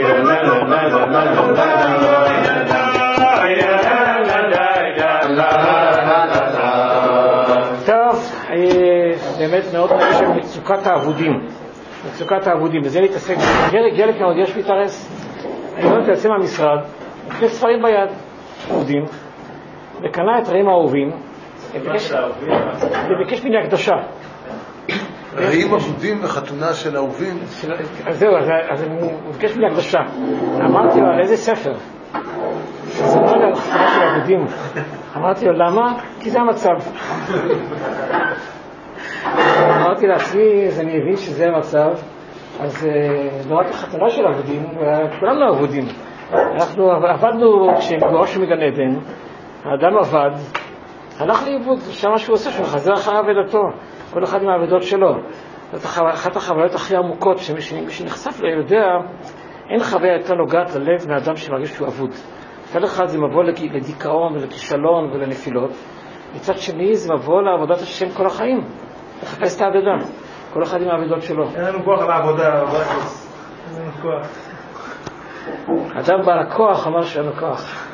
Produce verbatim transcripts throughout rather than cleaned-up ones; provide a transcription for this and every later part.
באמת מאוד נראה של מצוקת העבודים, מצוקת העבודים, וזה להתעסק, גלק מאוד יש מתארס, אני לא מתעצם מהמשרד, יש ספרים ביד, עובדים, וקנה את רעים האהובים, וביקש ממני הקדשה. רעים עבודים וחתונה של אהובים? אז זהו, אז אני ביקש ממני הקדשה. אמרתי לו, על איזה ספר? אז אמרתי לו, חתונה של עבודים. אמרתי לו, למה? כי זה המצב. אמרתי לעצמי, אז אני מבין שזה המצב, אז לא רק החתונה של עבודים, כולם לא עבודים. אנחנו עבדנו כשגורש מגן עדן, האדם עבד, הלך לאיבוד, שם מה שהוא עושה, שהוא חזר אחרי עבודתו, כל אחד עם העבודות שלו. זאת אחת החוויות הכי עמוקות, שמי שנחשף לה יודע, אין חוויה יותר נוגעת ללב מאדם שמרגיש שהוא עבוד. מצד אחד זה מבוא לדיכאון ולכישלון ולנפילות, מצד שני זה מבוא לעבודת השם כל החיים. לחפש את העבודה, כל אחד עם העבודות שלו. אין לנו כוח על העבודה, אין לנו כוח. אדם בעל הכוח אמר שאין לו כוח.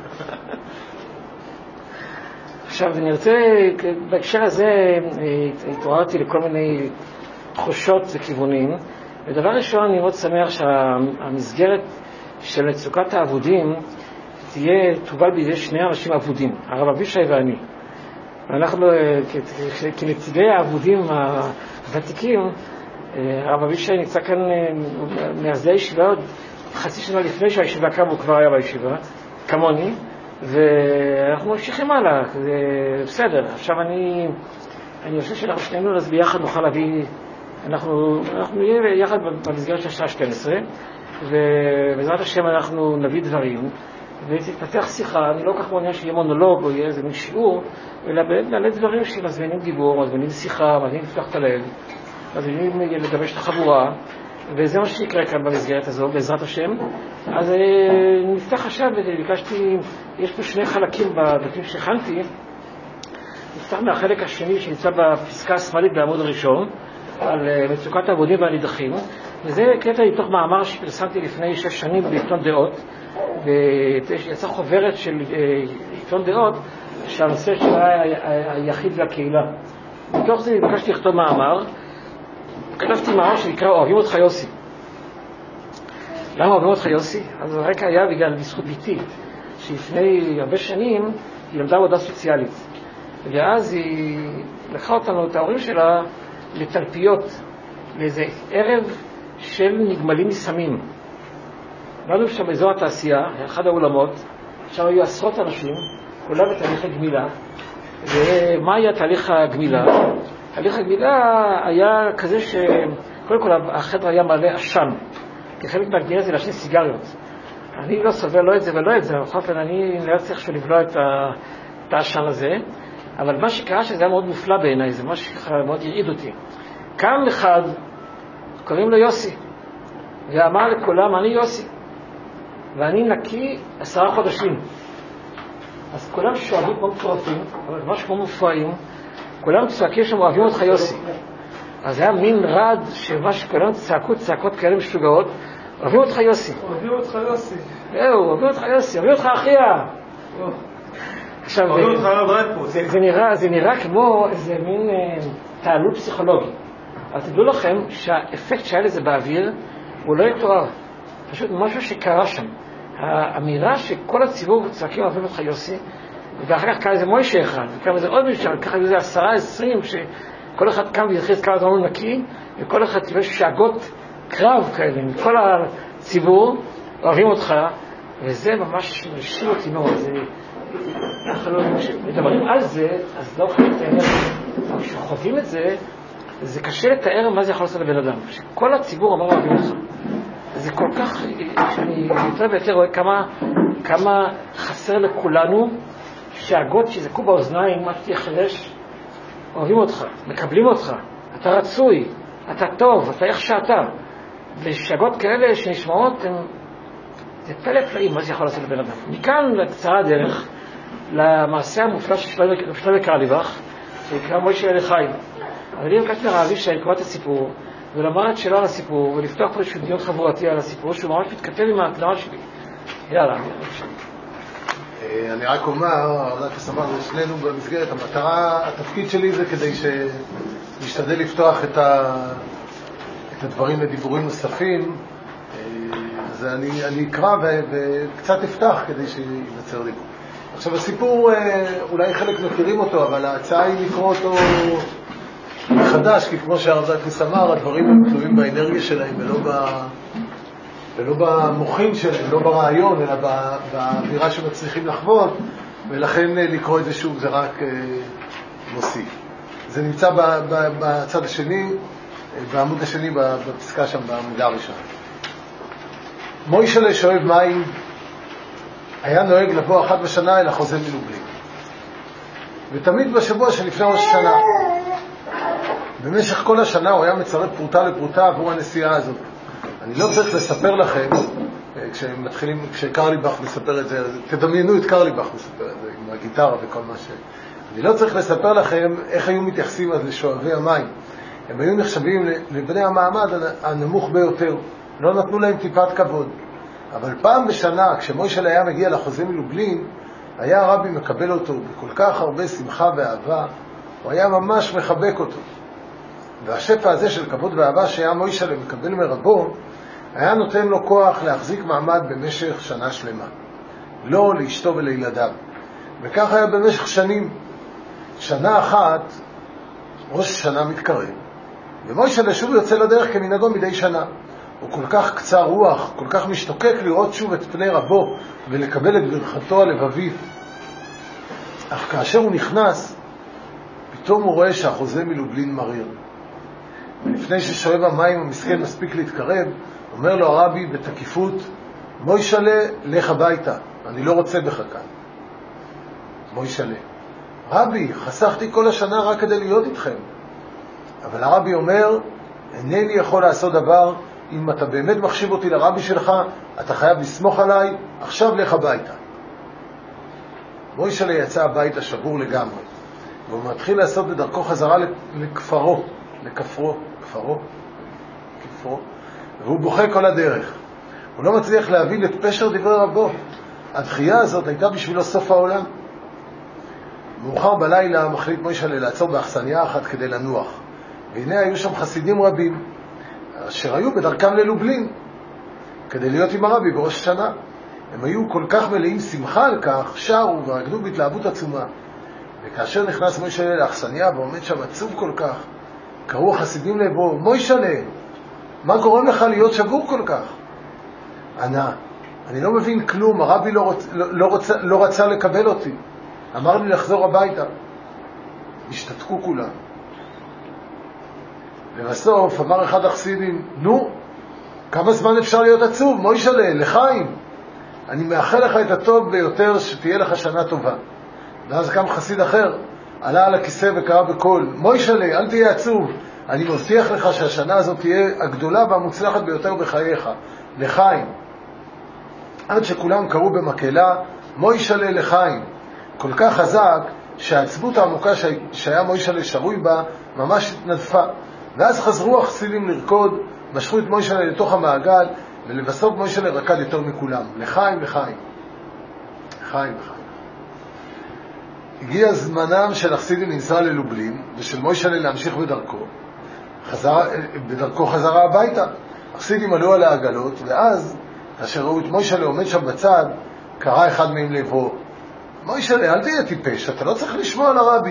עכשיו אני רוצה, בהקשר הזה התעוררתי לכל מיני תחושות וכיוונים, ודבר ראשון אני מאוד שמח שהמסגרת של מצוקת העבודים תהיה, תובל בידי שני אנשים עבודים, הרב אבישי ואני. ואנחנו כנציגי העבודים הוותיקים, הרב אבישי נמצא כאן מייסדי הישיבה עוד חצי שנה לפני שהישיבה קמה, הוא כבר היה בישיבה, כמוני, ואנחנו ממשיכים הלאה, זה בסדר. עכשיו אני, אני חושב שאנחנו שנינו אז ביחד נוכל להביא, אנחנו, אנחנו נהיה יחד במסגרת של שעה שתים עשרה, ובעזרת השם אנחנו נביא דברים, ותתפתח שיחה. אני לא כך מעוניין שיהיה מונולוג או יהיה איזה מין שיעור, אלא נעלה דברים שמזמינים דיבור, מזמינים שיחה, מזמינים לפתוח את הלב, מזמינים לגבש את החבורה, וזה מה שיקרה כאן במסגרת הזו, בעזרת השם. אז נפתח עכשיו, וביקשתי, יש פה שני חלקים בדפים שהכנתי, נפתח מהחלק השני שנמצא בפסקה השמאלית בעמוד הראשון, על מצוקת העבודים והנידחים, וזה קטע מתוך מאמר שפרסמתי לפני שש שנים בעיתון דעות, ויצא חוברת של עיתון דעות, שהנושא שלה היחיד והקהילה. מתוך זה ביקשתי לכתוב מאמר, כתבתי מאמר שנקרא אוהבים אותך יוסי. למה אוהבים אותך יוסי? אז הרקע היה בגלל בזכות ביתי, שלפני הרבה שנים היא למדה עבודה סוציאלית, ואז היא לקחה אותנו, את ההורים שלה, לתלפיות, לאיזה ערב של נגמלים מסמים. באנו שם באזור התעשייה, אחד האולמות, שם היו עשרות אנשים, כולם בתהליך הגמילה. ומה היה תהליך הגמילה? תהליך הגמילה היה כזה שקודם כל החדר היה מלא עשן, כחלק מהגמילה זה לעשן סיגריות. אני לא סובל לא את זה ולא את זה, בכל אופן אני לא צריך שלבלוע את העשן הזה, אבל מה שקרה שזה היה מאוד מופלא בעיניי, זה משהו שככה מאוד הרעיד אותי. קם אחד, קוראים לו יוסי, ואמר לכולם, אני יוסי, ואני נקי עשרה חודשים. אז כולם שואלים כמו מטורפים, אבל ממש כמו מופרעים, כולם צועקים שם, אוהבים אותך יוסי. אז היה מין רד שמה שכולם צעקו צעקות כאלה משוגעות, אוהבים אותך יוסי. אוהבים אותך יוסי. זהו, אוהבים אותך יוסי, אוהבים אותך אחיה. עכשיו, אוהבים אותך רב רדפוס. זה נראה, זה נראה כמו איזה מין תעלות פסיכולוגי. אבל תדעו לכם שהאפקט שהיה לזה באוויר הוא לא יתואר. פשוט משהו שקרה שם. האמירה שכל הציבור צועקים אוהבים אותך יוסי, ואחר כך קרה איזה מוישה אחד, וקרה איזה עוד מישהו, וככה איזה עשרה, עשרים, שכל אחד קם והתחיל כמה זמן נקי, וכל אחד יש שאגות קרב כאלה, מכל הציבור, אוהבים אותך, וזה ממש מרשים אותי מאוד. אנחנו לא מדברים על זה, אז לא יכולים לתאר. אבל כשחווים את זה, זה קשה לתאר מה זה יכול לעשות לבן אדם. שכל הציבור אמר אוהבים אותך. זה כל כך, שאני יותר ויותר רואה כמה, כמה חסר לכולנו, שהגות שיזקו באוזניים, מה שתהיה חרש, אוהבים אותך, מקבלים אותך, אתה רצוי, אתה טוב, אתה איך שאתה. ושאגות כאלה שנשמעות, הם, זה פלא פלאים, מה זה יכול לעשות לבן אדם. מכאן לקצרה הדרך, למעשה המופלא של שלמה קרליבך, שנקרא מוישה אליחי. אבל אם קצת מרעבי שאני קורא את הסיפור, ולמד שאלה על הסיפור, ולפתוח פה איזשהו דיון חברתי על הסיפור, שהוא ממש מתכתב עם ההתנועה שלי. יאללה, אני אני רק אומר, עודת הסמר, שנינו במסגרת, המטרה, התפקיד שלי זה כדי שנשתדל לפתוח את, ה, את הדברים לדיבורים נוספים, אז אני, אני אקרא ו, וקצת אפתח כדי שיווצר דיבור. עכשיו הסיפור, אולי חלק מכירים אותו, אבל ההצעה היא לקרוא אותו מחדש, כי כמו שהרב אמר, הדברים הם תלויים באנרגיה שלהם ולא, ב, ולא במוחים שלהם, לא ברעיון, אלא באווירה שמצליחים לחוות, ולכן לקרוא את זה שוב זה רק מוסיף. זה נמצא בצד השני, בעמוד השני, בפסקה שם, בעמודה הראשונה. מוישלה שואב מים היה נוהג לבוא אחת בשנה אל החוזה מלובלין, ותמיד בשבוע שלפני ראש השנה. במשך כל השנה הוא היה מצרף פרוטה לפרוטה עבור הנסיעה הזאת. אני לא צריך לספר לכם, כשמתחילים, כשקרליבך מספר את זה, תדמיינו את קרליבך מספר את זה, עם הגיטרה וכל מה ש... אני לא צריך לספר לכם איך היו מתייחסים אז לשואבי המים. הם היו נחשבים לבני המעמד הנמוך ביותר, לא נתנו להם טיפת כבוד. אבל פעם בשנה, כשמוישלה היה מגיע לחוזה מלובלין, היה הרבי מקבל אותו בכל כך הרבה שמחה ואהבה, הוא היה ממש מחבק אותו. והשפע הזה של כבוד ואהבה שהיה מוישלה מקבל מרבו, היה נותן לו כוח להחזיק מעמד במשך שנה שלמה, לא לאשתו ולילדיו. וכך היה במשך שנים. שנה אחת, ראש השנה מתקרב, ומוישלה שוב יוצא לדרך כמנהגו מדי שנה. הוא כל כך קצר רוח, כל כך משתוקק לראות שוב את פני רבו ולקבל את ברכתו הלבבית. אך כאשר הוא נכנס, פתאום הוא רואה שהחוזה מלובלין מריר. ולפני ששואב המים המסכן מספיק להתקרב, אומר לו הרבי בתקיפות, מוישלה, לך הביתה, אני לא רוצה בך כאן. מוישלה, רבי, חסכתי כל השנה רק כדי להיות איתכם. אבל הרבי אומר, אינני יכול לעשות דבר, אם אתה באמת מחשיב אותי לרבי שלך, אתה חייב לסמוך עליי, עכשיו לך הביתה. מוישלה יצא הביתה שבור לגמרי, והוא מתחיל לעשות בדרכו חזרה לכפרו, לכפרו, כפרו, כפרו, והוא בוכה כל הדרך. הוא לא מצליח להבין את פשר דברי רבו. הדחייה הזאת הייתה בשבילו סוף העולם. מאוחר בלילה מחליט מוישלה לעצור באכסניה אחת כדי לנוח. והנה היו שם חסידים רבים, אשר היו בדרכם ללובלין, כדי להיות עם הרבי בראש השנה. הם היו כל כך מלאים שמחה על כך, שרו ורקדו בהתלהבות עצומה. וכאשר נכנס מוישלה לאכסניה ועומד שם עצוב כל כך, קראו החסידים לבו, מוישלה, מה גורם לך להיות שבור כל כך? ענה, אני לא מבין כלום, הרבי לא, רוצ, לא, לא, רוצה, לא רצה לקבל אותי. אמר לי לחזור הביתה. השתתקו כולם. ובסוף אמר אחד החסידים, נו, כמה זמן אפשר להיות עצוב? מוישלה, לחיים. אני מאחל לך את הטוב ביותר, שתהיה לך שנה טובה. ואז קם חסיד אחר, עלה על הכיסא וקרא בקול, מוישלה, אל תהיה עצוב. אני מבטיח לך שהשנה הזאת תהיה הגדולה והמוצלחת ביותר בחייך. לחיים. עד שכולם קראו במקהלה, מוישלה לחיים. כל כך חזק שהעצבות העמוקה שהיה מוישלה שרוי בה ממש התנדפה. ואז חזרו החסידים לרקוד, משכו את מוישלה לתוך המעגל, ולבסוף מוישלה רקד יותר מכולם. לחיים, לחיים. לחיים, לחיים. הגיע זמנם של החסידים לנסוע ללובלין, ושל מוישלה להמשיך בדרכו. חזר, בדרכו חזרה הביתה. החסידים עלו על העגלות, ואז, כאשר ראו את מוישלה עומד שם בצד, קרא אחד מהם לבוא, מוישלה, אל תהיה טיפש, אתה לא צריך לשמוע על הרבי.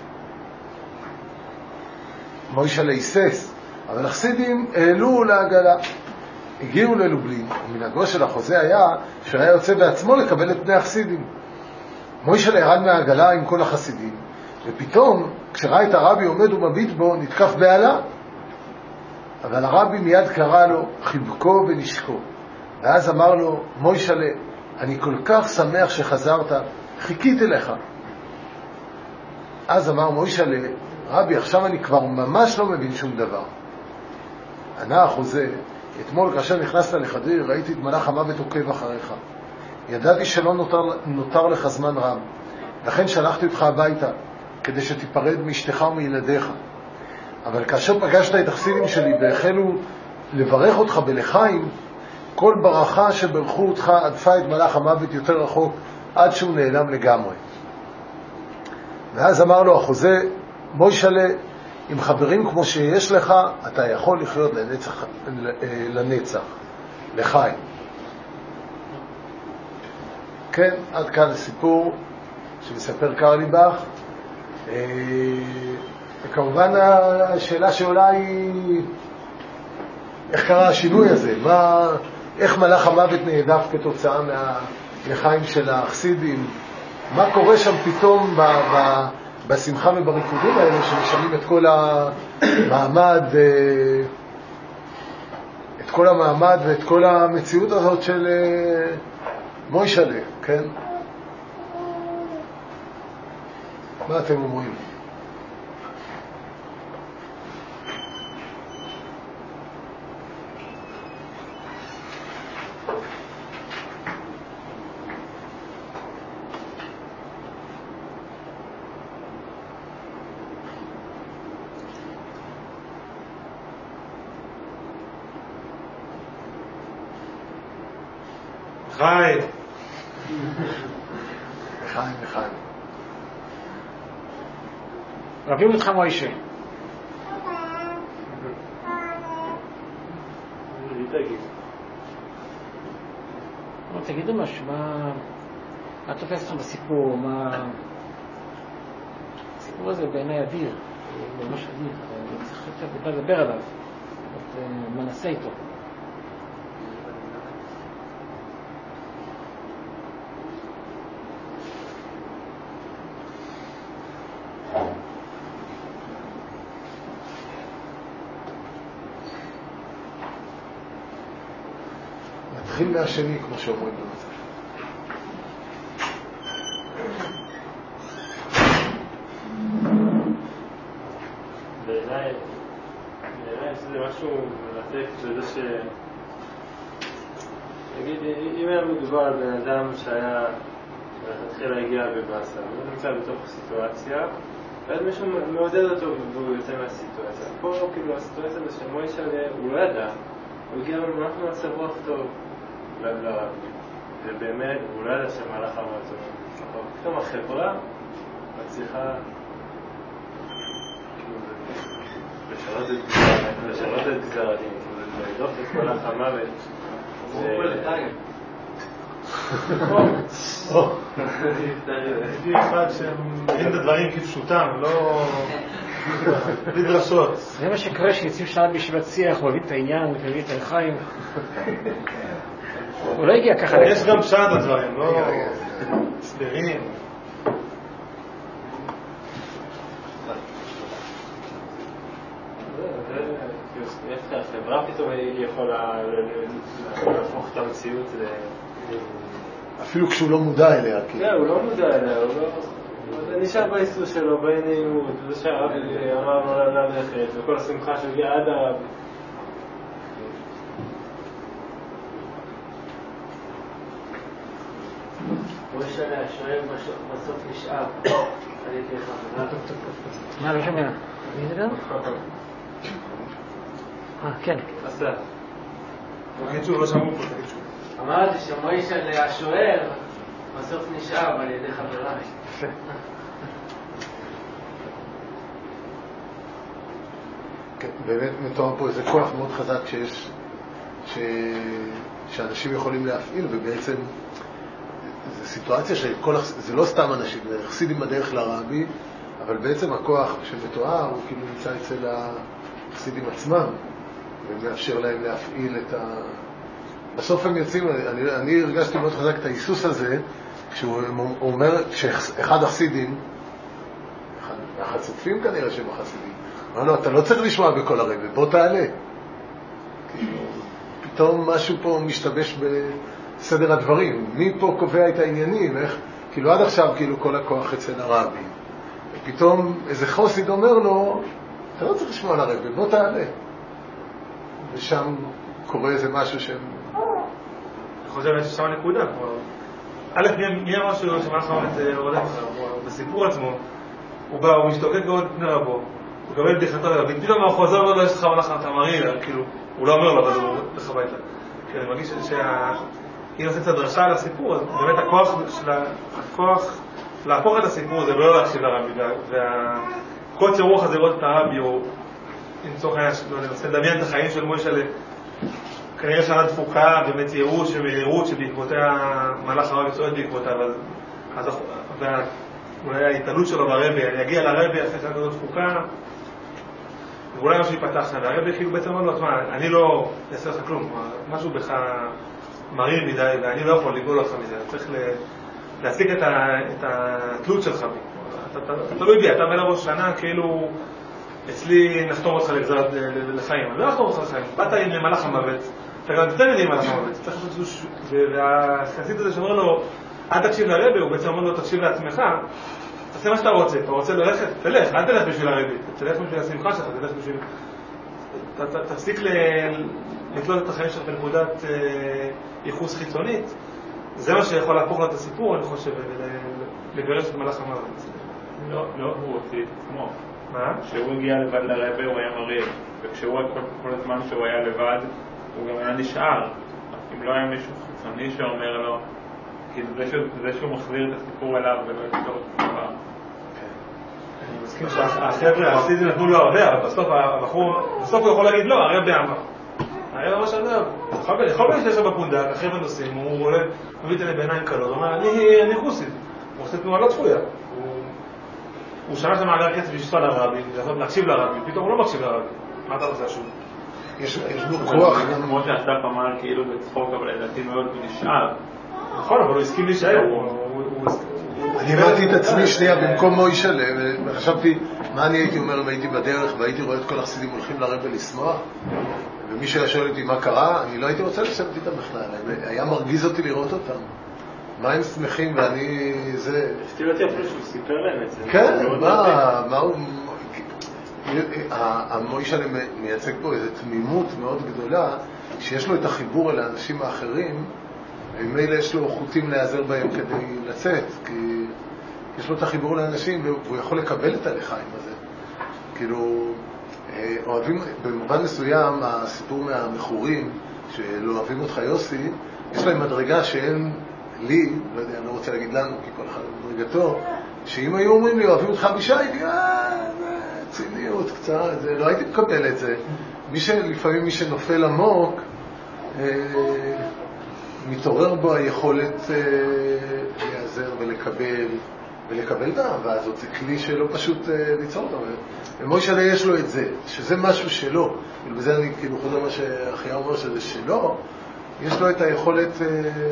מוישלה היסס, אבל החסידים העלו לעגלה. הגיעו ללובלין, ומנהגו של החוזה היה שהוא היה יוצא בעצמו לקבל את פני החסידים. מוישלה ירד מהעגלה עם כל החסידים, ופתאום, כשראה את הרבי עומד ומביט בו, נתקף בעלה. אבל הרבי מיד קרא לו, חיבקו ונשקו. ואז אמר לו, מוישלה, אני כל כך שמח שחזרת, חיכיתי לך. אז אמר מוישלה, רבי, עכשיו אני כבר ממש לא מבין שום דבר. ענה החוזה, אתמול כאשר נכנסת לחדיר, ראיתי את מלאך המוות עוקב אחריך. ידעתי שלא נותר, נותר לך זמן רב, לכן שלחתי אותך הביתה, כדי שתיפרד מאשתך ומילדיך. אבל כאשר פגשת את החסידים שלי והחלו לברך אותך בלחיים, כל ברכה שברכו אותך עדפה את מלאך המוות יותר רחוק עד שהוא נעלם לגמרי. ואז אמר לו החוזה, מוישלה, עם חברים כמו שיש לך, אתה יכול לחיות לנצח, לנצח, לחיים. כן, עד כאן הסיפור שמספר קרליבך. וכמובן השאלה שעולה היא, איך קרה השינוי הזה? מה, איך מלאך המוות נעדף כתוצאה מהלחיים של החסידים? מה קורה שם פתאום ב, ב, בשמחה ובריקודים האלה שמשנים את כל המעמד, את כל המעמד ואת כל המציאות הזאת של מוישלה, כן? מה אתם אומרים? חי. לחיים, לחיים. אוהבים אותך מוישה. תגידו משהו, מה תופס לכם בסיפור? הסיפור הזה בעיניי אדיר, ממש אדיר, צריך קצת לדבר עליו, מנסה איתו. נתחיל מהשני, כמו שאומרים במצב. בעיניי, בעיניי שזה משהו מרתק, שזה ש... נגיד, אם היה מדובר על בן אדם שהיה, התחיל להגיע בבאסה, הוא נמצא בתוך סיטואציה, ואז מישהו מעודד אותו והוא יוצא מהסיטואציה. פה, כאילו, הסיטואציה זה שמוישה, הוא לא ידע, הוא הגיע ממש מצב רוח טוב. ובאמת, הוא לא ידע שמהלך המועצות. פתאום החברה מצליחה לשנות את גזר הדין, לדוח את כל המוות. יש אחד שמבין את הדברים כפשוטם, לא בלי דרשות. זה מה שקורה שיוצאים שעה בישיבת שיח, הוא הביא את העניין, הביא את הלחיים. הוא לא הגיע ככה. יש גם פשט הדברים, לא סדרים. החברה פתאום היא יכולה להפוך את המציאות ל... אפילו כשהוא לא מודע אליה. כן, הוא לא מודע אליה, הוא לא... נשאר באיסור שלו, בעיניות, זה שהרב אמר לו ללכת, וכל השמחה שהגיעה עד הרב. מוישלה השואל בסוף נשאר על ידי חברה. מה, לא שומע? מי זה גם? אה, כן. עשה. תגיד שהוא לא שמעו פה, תגיד שהוא. אמרתי שמוישלה השואל בסוף נשאר על ידי חברה. יפה. כן, באמת מתואר פה איזה כוח מאוד חזק שיש, ש... שאנשים יכולים להפעיל, ובעצם זו סיטואציה שכל, זה לא סתם אנשים, זה חסידים בדרך לרבי, אבל בעצם הכוח שמתואר הוא כאילו נמצא אצל החסידים עצמם, ומאפשר להם להפעיל את ה... בסוף הם יוצאים, אני, אני הרגשתי מאוד חזק את ההיסוס הזה, כשהוא אומר, כשאחד החסידים, אחד מהחצופים כנראה שהם החסידים, אמר לו, אתה לא צריך לשמוע בכל הרבי, בוא תעלה. כאילו, פתאום משהו פה משתבש בסדר הדברים. מי פה קובע את העניינים? איך, כאילו עד עכשיו כאילו כל הכוח אצל הרבי. ופתאום איזה חוסיד אומר לו, אתה לא צריך לשמוע לרבי, בוא תעלה. ושם קורה איזה משהו שהם... אני חושב ששם נקודה. א', מי אמר שהוא שמע לך את הורדת בסיפור עצמו, הוא בא, הוא משתוקק מאוד לפני רבו, הוא מקבל בדיחתו לרבי, פתאום הוא חוזר ואומר לו, יש לך מלאך אתה מראה, כאילו, הוא לא אומר לו, אבל הוא הולך הביתה. כי אני מרגיש שאם עושים קצת דרשה על הסיפור, אז באמת הכוח של הכוח להפוך את הסיפור זה לא להקשיב לרבי, והקוצר רוח הזה לראות את הרבי, הוא אם צורך היה, אני רוצה לדמיין את החיים של מוישה כנראה שנה דפוקה, באמת ייאוש ומהירות שבעקבותיה מלאך הרבי צועד בעקבותיו, ואולי ההתעלות שלו ברבי, אני אגיע לרבי אחרי שנה כזאת דפוקה, ואולי משהו ייפתח, והרבי כאילו בעצם אומר לו, תשמע, אני לא אעשה לך כלום, משהו בך מריר מדי, ואני לא יכול לגאול אותך מזה, צריך להשיג את התלות שלך בי. אתה תלוי בי, אתה מלא ראש שנה, כאילו אצלי נחתום אותך לגזרת לחיים, אני לא נחתום אותך לחיים, באת עם מלאך המוות, אתה גם תתן לי מלאך המוות, והחסיד הזה שאומר לו, אל תקשיב לרבי, הוא בעצם אומר לו, תקשיב לעצמך, תעשה מה שאתה רוצה, אתה רוצה ללכת, תלך, אל תלך בשביל הרבי, תלך בשביל השמחה שלך, תלך בשביל... תפסיק לתלות את החיים שלך בנקודת ייחוס חיצונית, זה מה שיכול להפוך לו את הסיפור, אני חושב, ולגרש את מלאך המוות. לא, לא, הוא הוציא את עצמו. מה? כשהוא הגיע לבד לרבי הוא היה מריר, וכשהוא כל הזמן שהוא היה לבד, הוא גם היה נשאר. אם לא היה מישהו חיצוני שאומר לו, כי זה שהוא מחזיר את הסיפור אליו ולא יפתור את הסיפור. אני מסכים שהחבר'ה, הסידים נתנו לו הרבה, אבל בסוף הבחור, בסוף הוא יכול להגיד לא, הרבי אמר. הרבי אמר שאני לא, יכול להיות שיש לו בפונדק, החבר'ה נוסעים, הוא מביא את אלה בעיניים קלות, הוא אומר, אני חוסיד, הוא עושה תנועה לא צפויה. הוא שמע שם מאגר כסף לשתוע לרבי, להקשיב לרבי, פתאום הוא לא מקשיב לרבי. מה אתה רוצה שוב? יש לו כוח. כמו שאסף אמר, כאילו בצחוק, אבל לדעתי מאוד הוא נשאר. נכון, אבל הוא הסכים להישאר. אני הבאתי את עצמי שנייה במקום מוישה, וחשבתי מה אני הייתי אומר אם הייתי בדרך והייתי רואה את כל החסידים הולכים לרבי לשמוח, ומי שהיה שואל אותי מה קרה, אני לא הייתי רוצה לשבת איתם בכלל, היה מרגיז אותי לראות אותם. מה הם שמחים ואני זה... הפתיע אותי אפילו שהוא סיפר להם את זה. כן, מה, מה הוא... המוישה מייצג פה איזו תמימות מאוד גדולה, שיש לו את החיבור אל האנשים האחרים, ומילא יש לו חוטים להיעזר בהם כדי לצאת, כי יש לו את החיבור לאנשים והוא יכול לקבל את הלחיים הזה. כאילו, אוהבים, במובן מסוים, הסיפור מהמחורים, שלא אוהבים אותך יוסי, יש להם מדרגה שאין לי, לא יודע, אני לא רוצה להגיד לנו, כי כל אחד מדרגתו, שאם היו אומרים לי, אוהבים אותך בישי, אה, ציניות קצת, זה, לא הייתי מקבל את זה. מי שלפעמים מי שנופל עמוק, אה, מתעורר בו היכולת אה, להיעזר ולקבל, ולקבל את האהבה הזאת, זה כלי שלא פשוט אה, ליצור אותו. ומוישה יש לו את זה, שזה משהו שלו, ובזה אני כאילו חוזר מה שאחיה אומר שזה שלו, יש לו את היכולת אה,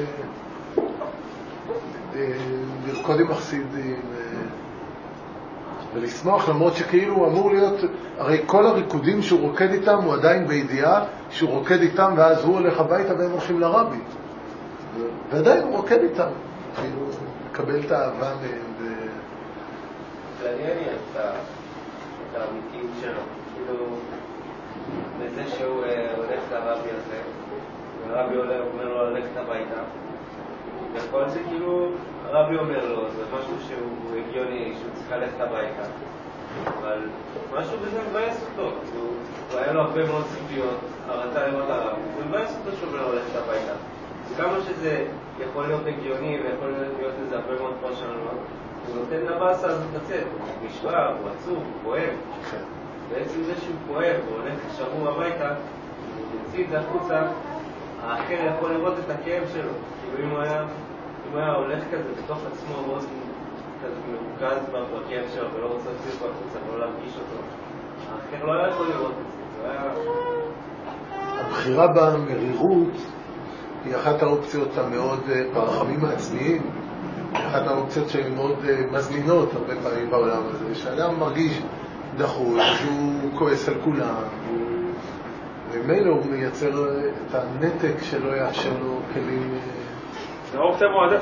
אה, לרקוד עם החסידים אה, ולשמוח, למרות שכאילו הוא אמור להיות, הרי כל הריקודים שהוא רוקד איתם הוא עדיין בידיעה שהוא רוקד איתם ואז הוא הולך הביתה והם הולכים לרבי. ועדיין הוא רוקד איתם, כאילו, לקבל את האהבה מהם. מעניין לי את האמיתיות שלו, כאילו, בזה שהוא הולך לרבי הזה, והרבי אומר לו ללכת הביתה, וכל זה כאילו, הרבי אומר לו, זה משהו שהוא הגיוני, שהוא צריך ללכת הביתה, אבל משהו בזה מבייס אותו, הוא היה לו הרבה מאוד ציפיות, הרצה לראות הרבי, הוא מבייס אותו שהוא אומר לו ללכת הביתה. כמה שזה יכול להיות הגיוני ויכול להיות לזה הרבה מאוד פרשנות, הוא נותן לבאס אז לצאת, הוא נשבר, הוא עצוב, הוא כואב. בעצם זה שהוא כואב, הוא הולך שבוע הביתה, הוא יוציא את זה החוצה, האחר יכול לראות את הכאב שלו. כאילו אם הוא היה, אם הוא היה הולך כזה בתוך עצמו, מאוד כזה מרוכז בכאב שלו ולא רוצה להוציא אותו החוצה ולא להרגיש אותו, האחר לא היה יכול לראות את זה. זה היה... הבחירה במרירות היא אחת האופציות המאוד, ברחמים העצמיים, היא אחת האופציות שהן מאוד מזמינות הרבה פעמים בעולם הזה, שאדם מרגיש דחוי, שהוא כועס על כולם, ומילא הוא מייצר את הנתק שלא יאפשר לו כלים... זה אופציה מועדפת.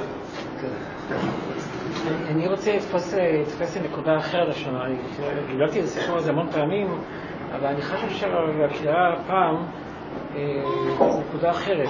אני רוצה לתפס לנקודה אחרת השנה, גילתי את הסיפור הזה המון פעמים, אבל אני חושב שהקריאה הפעם זו נקודה אחרת.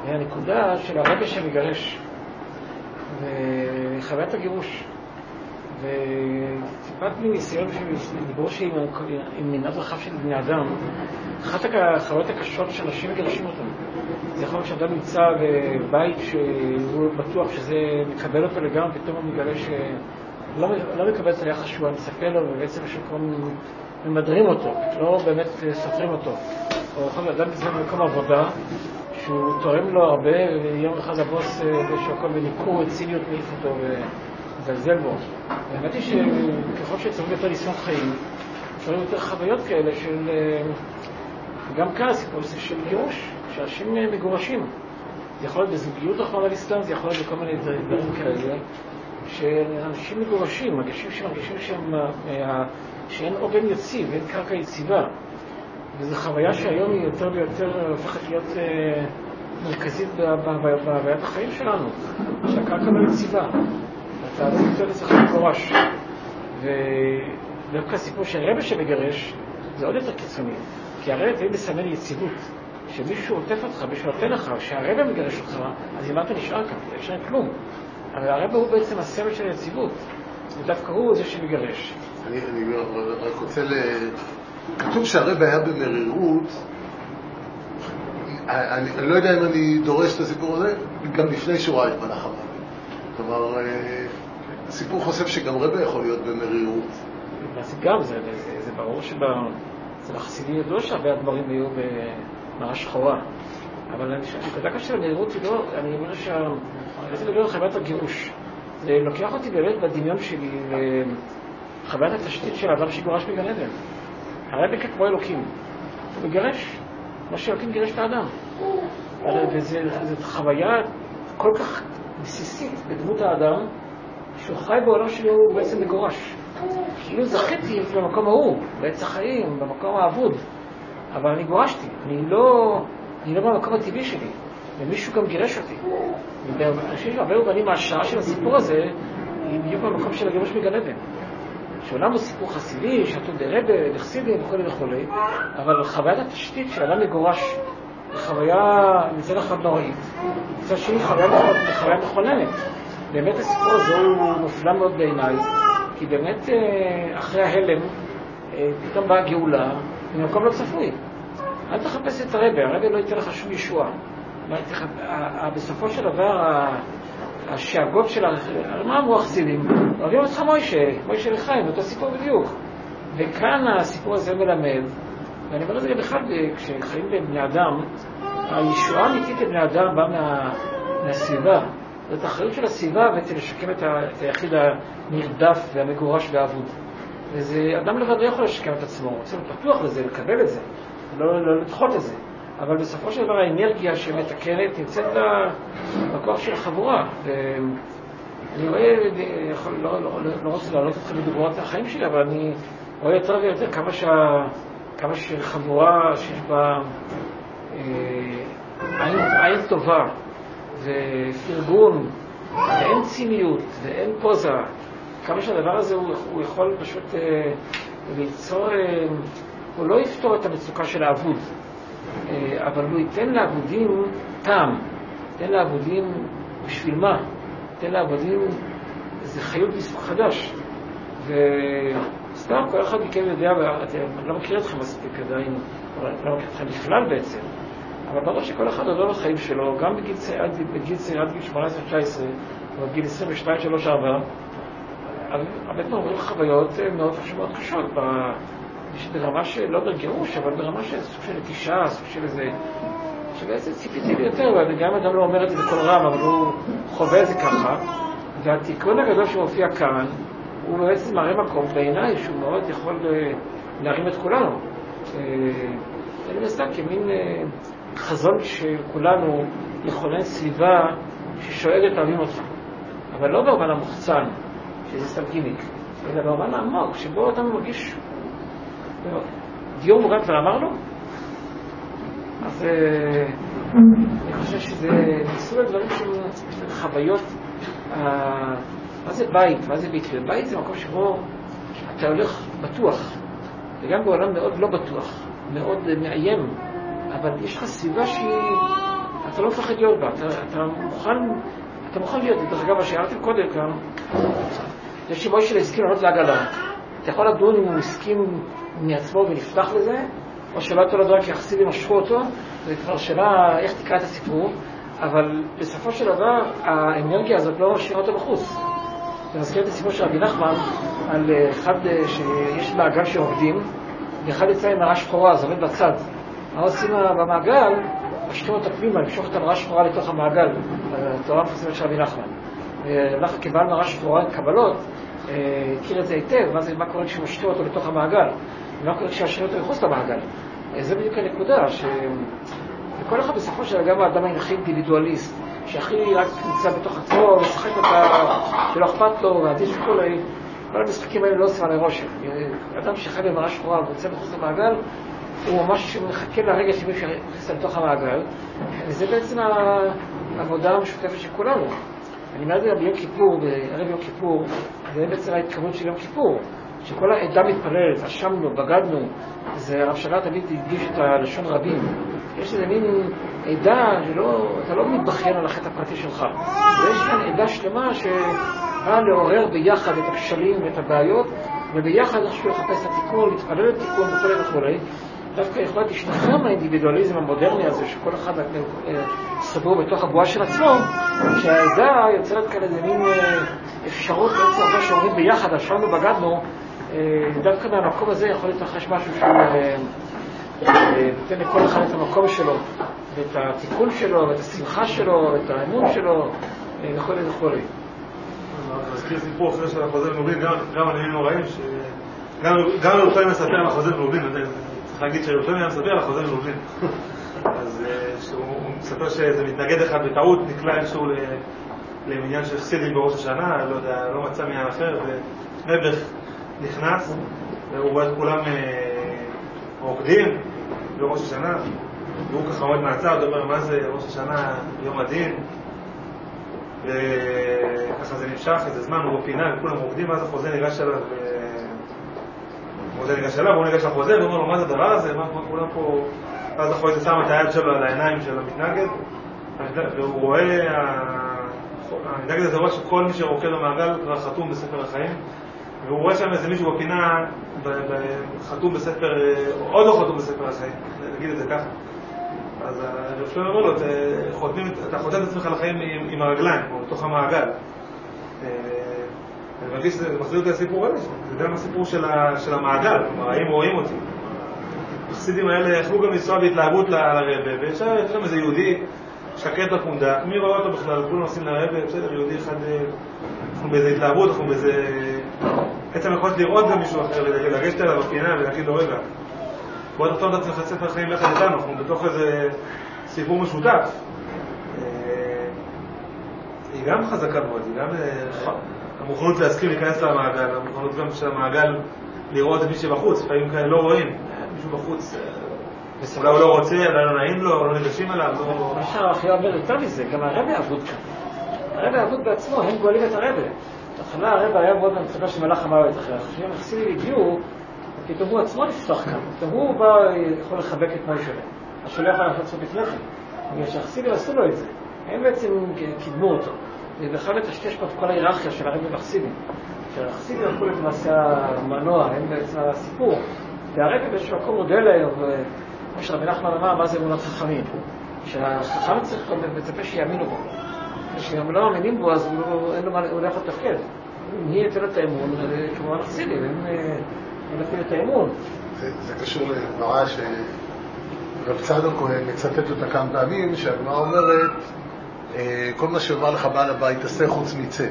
הנקודה של הרבי שמגרש וחוויית הגירוש, וטיפת מניסיון שדיברו שלי עם מנעד רחב של בני אדם, אחת החוויות הקשות שאנשים מגרשים אותם. זה יכול להיות שאדם נמצא בבית שהוא בטוח שזה מקבל אותו לגמרי, פתאום הוא מגלה שלא לא מקבל את היחס שהוא מספר לו, ובעצם שכולם ממדרים אותו, לא באמת סותרים אותו. או יכול להיות אדם נמצא במקום עבודה, שהוא תורם לו הרבה, ויום אחד הבוס באיזשהו הכל בניקור, ציניות מעיף אותו וזלזל בו. האמת היא שככל שצריכים יותר ניסיון חיים, צריכים יותר חוויות כאלה של... גם כאן הסיפור זה של גירוש, שאנשים מגורשים. זה יכול להיות בזוגיות רחמנא ליצלן, זה יכול להיות בכל מיני דברים כאלה, שאנשים מגורשים, מרגישים שמרגישים שהם, שאין עוגן יציב, אין קרקע יציבה. וזו חוויה שהיום היא יותר ויותר הופכת להיות מרכזית בהוויית החיים שלנו, שהקרקע לא יציבה. אתה לא יותר לצריך לגורש. ודווקא הסיפור שהרבא שמגרש זה עוד יותר קיצוני. כי הרבא תמיד מסמל יציבות. שמישהו עוטף אותך, מישהו נותן לך, שהרבא מגרש אותך, אז אם אתה נשאר כאן, אפשר אין כלום. אבל הרבא הוא בעצם הסמל של היציבות. ודווקא הוא זה שמגרש. אני, אני רק רוצה ל... כתוב שהרבא היה במרירות, אני, אני לא יודע אם אני דורש את הסיפור הזה, גם לפני שהוא ראה את מלאך המוות. כלומר, הסיפור חושב שגם רבא יכול להיות במרירות. גם, זה, זה, זה ברור שזה לחסידים ידוע שהרבה הדברים היו במראה שחורה. אבל הנקודה של המרירות היא לא, אני אומר שאני רוצה לדבר על חוויית הגירוש. זה לוקח אותי באמת בדמיון שלי לחוויית התשתית של האדם שגורש מגן עדן. הרבא כמו אלוקים, הוא מגרש, מה שאלוקים גירש את האדם. וזו חוויה כל כך בסיסית בדמות האדם, שהוא חי בעולם שלו הוא בעצם מגורש. כאילו זכיתי במקום ההוא, בעץ החיים, במקום האבוד, אבל אני גורשתי, אני לא, אני לא במקום הטבעי שלי, ומישהו גם גירש אותי. אני חושב שהרבה רבנים ההשעה של הסיפור הזה היא בדיוק במקום של הגירוש מגן עדן. שעולם הוא סיפור חסידי, שאתו דרבא, לחסידים וכו' וכו', אבל חוויית התשתית של אדם מגורש היא חוויה מצד אחד נוראית, מצד שני חוויה מכוננת. באמת הסיפור הזה הוא מופלא מאוד בעיניי, כי באמת אחרי ההלם פתאום באה גאולה ממקום לא צפוי. אל תחפש את הרבא, הרבא לא ייתן לך שום ישועה. בסופו של דבר השאגות של מה אמרו החסידים? אוהבים אותך מוישה, מוישה לחיים, אותו סיפור בדיוק. וכאן הסיפור הזה מלמד, ואני אומר את זה בכלל, כשחיים בבני אדם, הישועה האמיתית לבני אדם באה מה, מהסביבה. זאת האחריות של הסביבה בעצם לשקם את, ה, את היחיד הנרדף והמגורש והאבוד. וזה, אדם לבד לא יכול לשקם את עצמו, הוא רוצה לפתוח לזה, לקבל את זה, לא, לא לדחות את זה. אבל בסופו של דבר האנרגיה שמתקנת נמצאת בכוח של החבורה. ואני רואה, יכול, לא, לא, לא, לא רוצה להעלות אתכם מדוברות החיים שלי, אבל אני רואה יותר ויותר כמה, שה, כמה שחבורה שיש בה אה, עין, עין טובה ופרגון, ואין ציניות ואין פוזה, כמה שהדבר הזה הוא, הוא יכול פשוט אה, ליצור, אה, הוא לא יפתור את המצוקה של האבוד, אבל הוא ייתן לעבודים טעם, ייתן לעבודים בשביל מה? ייתן לעבודים איזה חיות מסוג חדש. וסתם, כל אחד מכם יודע, אני לא מכיר אתכם מספיק עדיין, לא מכיר אתכם בכלל בעצם, אבל ברור שכל אחד עוד לא בחיים שלו, גם בגיל צעיר עד גיל שמונה עשרה תשע עשרה, או בגיל עשרים ושתיים שלוש ארבע, הרבה מאוד חוויות מאוד מאוד קשות, ברמה שלא בגירוש, אבל ברמה של סוג של נטישה, סוג של איזה... שבעצם ציפיתי ביותר, וגם אדם לא אומר את זה בכל רם, אבל הוא חווה את זה ככה. והתיקון הגדול שמופיע כאן, הוא בעצם מראה מקום בעיניי, שהוא מאוד יכול להרים את כולנו. אני מסתם כמין חזון שכולנו יכולן סביבה ששואלת אוהבים אותך. אבל לא ברמן המוחצן, שזה סתם גימיק, אלא ברמן העמוק, שבו אתה מרגיש דיור מוגן כבר אמרנו? אז אני חושב שזה מסוג הדברים של חוויות. מה זה בית? מה זה בית? בית זה מקום שבו אתה הולך בטוח, וגם בעולם מאוד לא בטוח, מאוד מאיים, אבל יש לך סביבה שהיא, אתה לא מפחד להיות בה, אתה, אתה מוכן, אתה מוכן להיות. דרך אגב, מה שהערתם קודם כאן, זה שמשה הסכים לענות לעגלה. אתה יכול לדון אם הוא הסכים מעצמו ונפתח לזה, או שלא אתה לדון כי יחסידים משכו אותו, זה כבר שאלה איך תקרא את הסיפור, אבל בסופו של דבר האנרגיה הזאת לא משאירה אותו בחוץ. זה מזכיר את הסיפור של רבי נחמן על אחד שיש מעגל שעובדים, ואחד יצא עם הרעה שחורה, אז עומד בצד. מה עושים במעגל? משכים אותה פנימה, למשוך את הרעה שחורה לתוך המעגל. התורה מפורסמת של רבי נחמן. ולך כבעל מראה שחורה עם קבלות, הכיר את זה היטב, מה, זה, מה קורה כשמשכים אותו לתוך המעגל, ומה קורה כשמשכים אותו מחוץ למעגל. זה בדיוק הנקודה, שכל אחד בסופו של גם האדם הכי אינדיבידואליסט, שהכי רק נמצא בתוך עצמו, משחק אותה, שלא אכפת לו, ועדיף וכולי, כל המשחקים האלה לא עושים עלי רושם. אדם שחי במראה שחורה ונמצא מחוץ למעגל, הוא ממש מחכה לרגע שמי שנכנס לתוך המעגל, וזה בעצם העבודה המשותפת של כולנו. אני אומר את זה ביום כיפור, בערב יום כיפור, זה בעצם ההתכוונות של יום כיפור, שכל העדה מתפללת, אשמנו, בגדנו, זה הרב שג"ר תמיד הדגיש את הלשון רבים. יש איזה מין עדה שלא, אתה לא מתבכיין על החטא הפרטי שלך. ויש כאן עדה שלמה שבאה לעורר ביחד את הכשלים ואת הבעיות, וביחד אנחנו לחפש את התיקון, להתפלל לתיקון וכו' וכו'. דווקא יכולה להשתחרר מהאינדיבידואליזם המודרני הזה, שכל אחד סבור בתוך הבועה של עצמו, שהעדה יוצרת כאן איזה מין אפשרות בעצם הרבה שאומרים ביחד, אשמנו בגדנו, דווקא מהמקום הזה יכול להתרחש משהו שהוא נותן לכל אחד את המקום שלו, ואת התיקון שלו, ואת השמחה שלו, ואת האמון שלו, וכו' וכו'. מזכיר סיפור אחרי של החוזה בלובין, גם עניינים נוראים, גם ירושלים מספר על החוזה בלובין, צריך להגיד שירושלים מספר על החוזה בלובין. אז הוא מספר שזה מתנגד אחד בטעות, נקלע איזשהו למניין של חסידים בראש השנה, לא יודע, לא מצא מעניין אחר, ונבך נכנס, והוא רואה את כולם רוקדים בראש השנה, והוא ככה עומד מהצד, אומר מה זה ראש השנה, יום הדין, וככה זה נמשך איזה זמן, הוא בפינה, וכולם רוקדים, ואז החוזה ניגש אליו, החוזה ניגש אליו, והוא ניגש לחוזה, ואומר לו מה זה הדבר הזה, מה כולם פה, ואז החוזה שם את היד שלו על העיניים של המתנגד, והוא רואה, המתנגד הזה רואה שכל מי שרוקד במעגל כבר חתום בספר החיים, והוא רואה שם איזה מישהו בפינה חתום בספר, עוד לא חתום בספר החיים, נגיד את זה ככה. אז הרב שלום אומר לו, אתה חותם את עצמך לחיים עם הרגליים, או בתוך המעגל. אני מרגיש שזה מחזיר אותי לסיפור הזה, זה גם הסיפור של המעגל, כלומר, האם רואים אותי. החסידים האלה יכלו גם לנסוע בהתלהבות לרבא, ויש שם איזה יהודי שקט בפונדק, מי רואה אותו בכלל, כולם עושים לרבא, בסדר, יהודי אחד, אנחנו באיזה התלהבות, אנחנו באיזה... בעצם יכולת לראות גם מישהו אחר, לגשת אליו בפינה ולהגיד לו רגע, בוא תחתום את עצמך ספר חיים יחד איתנו, אנחנו בתוך איזה סיפור משותף. היא גם חזקה מאוד, היא גם המוכנות להסכים להיכנס למעגל, המוכנות גם של המעגל לראות את מי שבחוץ, לפעמים כאלה לא רואים, מישהו בחוץ, אולי הוא לא רוצה, אולי לא נעים לו, לא ניגשים עליו. מה שהאחי אומר יותר מזה, גם הרבי עבוד כאן. הרבי עבוד בעצמו, הם גואלים את הרבי. התחלה הרבי היה מאוד במצוקה של מלאך המוות אחרי. כשהם החסידים הגיעו, פתאום הוא עצמו נפתח כאן. פתאום הוא בא, יכול לחבק את מוישה. השולח היה יכול לעשות לפני כן. בגלל שהחסידים עשו לו את זה. הם בעצם קידמו אותו. ובכלל לטשטש פה את כל ההיררכיה של הרבי והחסידים. שהחסידים הלכו למעשה המנוע, הם בעצם הסיפור. והרבי באיזשהו מקום מודל להם, כמו שרבי נחמן אמר, מה זה אמונת חכמים? שהחכם צריך לצפה שיאמינו בו. כשהם לא מאמינים בו, אז הוא לא יכול לתפקד. אם היא יתן את האמון, כמובן החסידים, הם נתן את האמון. זה קשור לגמרא שרב צדוק מצטט אותה כמה פעמים, שהגמרא אומרת, כל מה שאומר לך בעל הבית, תעשה חוץ מצא.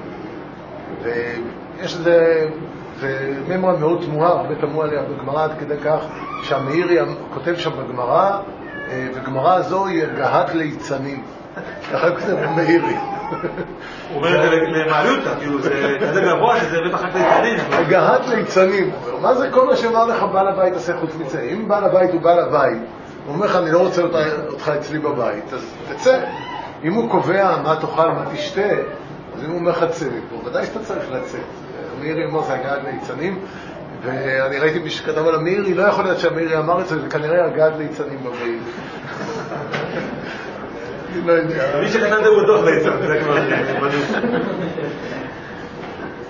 ויש איזה... וממרה מאוד תמוהה, הרבה תמוה עליה בגמרא, עד כדי כך שהמאירי כותב שם בגמרא, וגמרא הזו היא גהת ליצנים. ככה כותב המאירי. הוא אומר את זה למעליותה, כאילו זה כזה גבוה, שזה בטח רק ליצנים. גהת ליצנים. מה זה כל מה שאומר לך בעל הבית עושה חוץ מצא? אם בעל הבית הוא בעל הבית, הוא אומר לך אני לא רוצה אותך אצלי בבית, אז תצא. אם הוא קובע מה תאכל, מה תשתה, אז אם הוא אומר לך צא מפה, ודאי שאתה צריך לצאת. מאירי אמר זה הגעת ליצנים, ואני ראיתי מי שכתב על המאירי, לא יכול להיות שהמאירי אמר את זה, זה כנראה הגעת ליצנים במאירי. לא יודע. מי שכתב זה הוא דוח ליצן, זה כבר מדהים.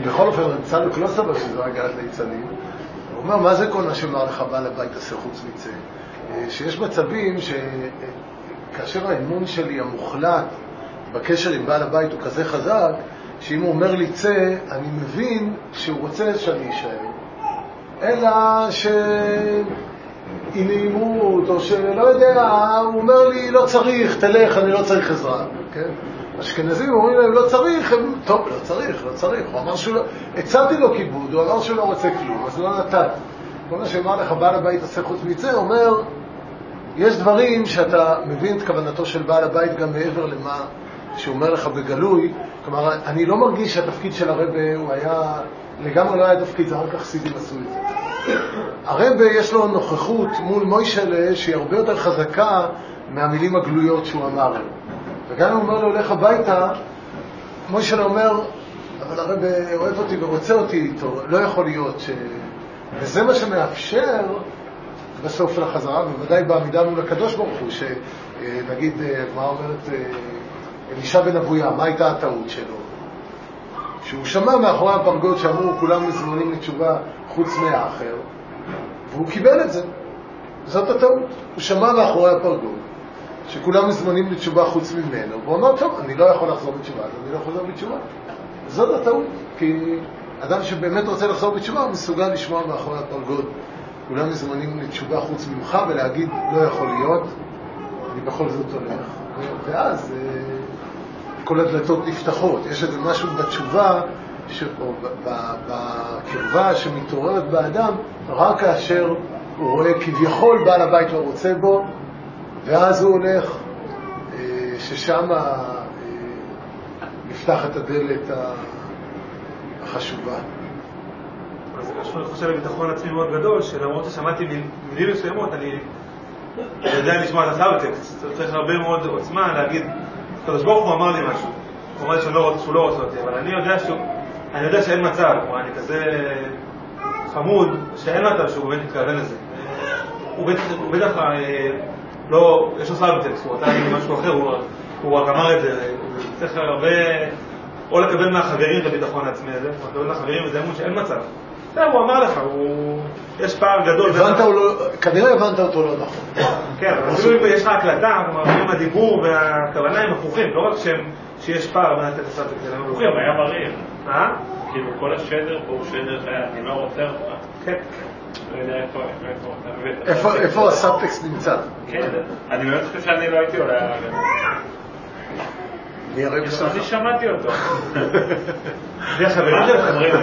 בכל אופן, רצה לקלוסטר, שזו הגעת ליצנים, הוא אומר, מה זה כל מה שאומר לך בעל הבית עשה חוץ מצא? שיש מצבים שכאשר האמון שלי המוחלט בקשר עם בעל הבית הוא כזה חזק, שאם הוא אומר לי צא, אני מבין שהוא רוצה שאני אשאר. אלא שהיא נעימות, או שלא יודע, הוא אומר לי, לא צריך, תלך, אני לא צריך עזרה. כן? אשכנזים אומרים להם, לא צריך, הם, טוב, לא צריך, לא צריך. הוא אמר שהוא לא, הצעתי לו כיבוד, הוא אמר שהוא לא רוצה כלום, אז לא נתן. כל מה שאמר לך, בעל הבית עושה חוץ מצא, אומר, יש דברים שאתה מבין את כוונתו של בעל הבית גם מעבר למה שהוא אומר לך בגלוי. כלומר, אני לא מרגיש שהתפקיד של הרבי הוא היה, לגמרי לא היה תפקיד, זה רק חסידים עשו את זה. הרבי יש לו נוכחות מול מוישלה שהיא הרבה יותר חזקה מהמילים הגלויות שהוא אמר לו. וגם הוא אומר לו, הולך הביתה, מוישלה אומר, אבל הרבי אוהב אותי ורוצה אותי איתו, לא יכול להיות ש... וזה מה שמאפשר בסוף לחזרה, ובוודאי בעמידה מול הקדוש ברוך הוא, שנגיד, מה אומרת אלישע בן אבויה, מה הייתה הטעות שלו? שהוא שמע מאחורי הפרגוד שאמרו כולם מזמונים לתשובה חוץ מהאחר, והוא קיבל את זה. זאת הטעות. הוא שמע מאחורי הפרגוד שכולם מזמונים לתשובה חוץ ממנו, והוא אמר, טוב, אני לא יכול לחזור בתשובה, אז אני לא חוזר בתשובה. זאת הטעות, כי אדם שבאמת רוצה לחזור בתשובה, הוא מסוגל לשמוע מאחורי הפרגוד כולם מזמנים לתשובה חוץ ממך, ולהגיד, לא יכול להיות, אני בכל זאת הולך. ואז כל הדלתות נפתחות. יש איזה משהו בתשובה, או בקרבה שמתעוררת באדם, רק כאשר הוא רואה כביכול בעל הבית לא רוצה בו, ואז הוא הולך, ששם נפתחת הדלת החשובה. אז אני חושב לביטחון עצמי מאוד גדול, שלמרות ששמעתי מילים מסוימות, אני יודע לשמוע את הסאבטקסט. צריך הרבה מאוד עוצמה להגיד, הקדוש ברוך הוא אמר לי משהו, הוא אומר שהוא לא רוצה אותי, אבל אני יודע שהוא, אני יודע שאין מצב, אני כזה חמוד, שאין מצב שהוא באמת מתכוון לזה. הוא בטח לא, יש לו סאבטקסט, הוא רצה להגיד משהו אחר, הוא רק אמר את זה, הוא צריך הרבה, או לקבל מהחברים את הביטחון העצמי הזה, או לקבל מהחברים וזה אמון שאין מצב. זה הוא אמר לך, יש פער גדול. כנראה הבנת אותו לא נכון. כן, אבל אפילו אם יש לך הקלטה, כלומר, הדיבור והכוונה הם הפוכים, לא רק שיש פער בין התת הסאבטקסט, הם הפוכים. הוא היה מראים. אה? כאילו כל השדר פה הוא שדר שאני לא רוצה אותך. כן. לא יודע איפה, איפה הסאבטקסט נמצא? כן, אני באמת חושב שאני לא הייתי עולה עליו. אני הרי בסך. אני שמעתי אותו. זה חברים שלך.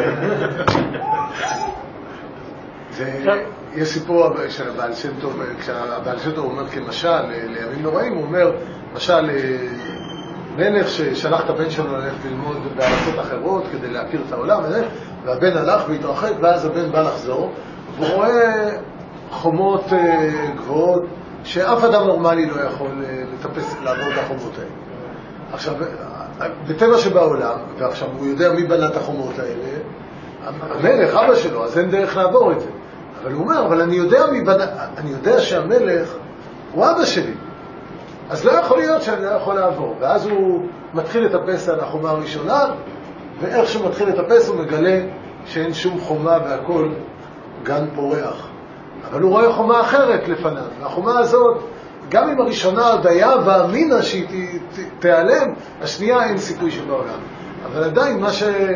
יש סיפור של הבעל שם טוב, כשהבעל שם טוב אומר כמשל, לימים נוראים, הוא אומר, משל מלך ששלח את הבן שלו ללכת ללמוד בארצות אחרות כדי להכיר את העולם, והבן הלך והתרחק, ואז הבן בא לחזור, והוא רואה חומות גבוהות שאף אדם נורמלי לא יכול לטפס, לעבור את החומות האלה. עכשיו, בטבע שבעולם, ועכשיו הוא יודע מי בנה את החומות האלה, המלך, אבא שלו, אז אין דרך לעבור את זה. אבל הוא אומר, אבל אני יודע מי בנה, אני יודע שהמלך הוא אבא שלי. אז לא יכול להיות שאני לא יכול לעבור. ואז הוא מתחיל לטפס על החומה הראשונה, ואיך שהוא מתחיל לטפס הוא מגלה שאין שום חומה והכל גן פורח. אבל הוא רואה חומה אחרת לפניו. והחומה הזאת, גם אם הראשונה עוד היה ואמינה שהיא תיעלם, השנייה אין סיכוי שבעולם. אבל עדיין מה שנותן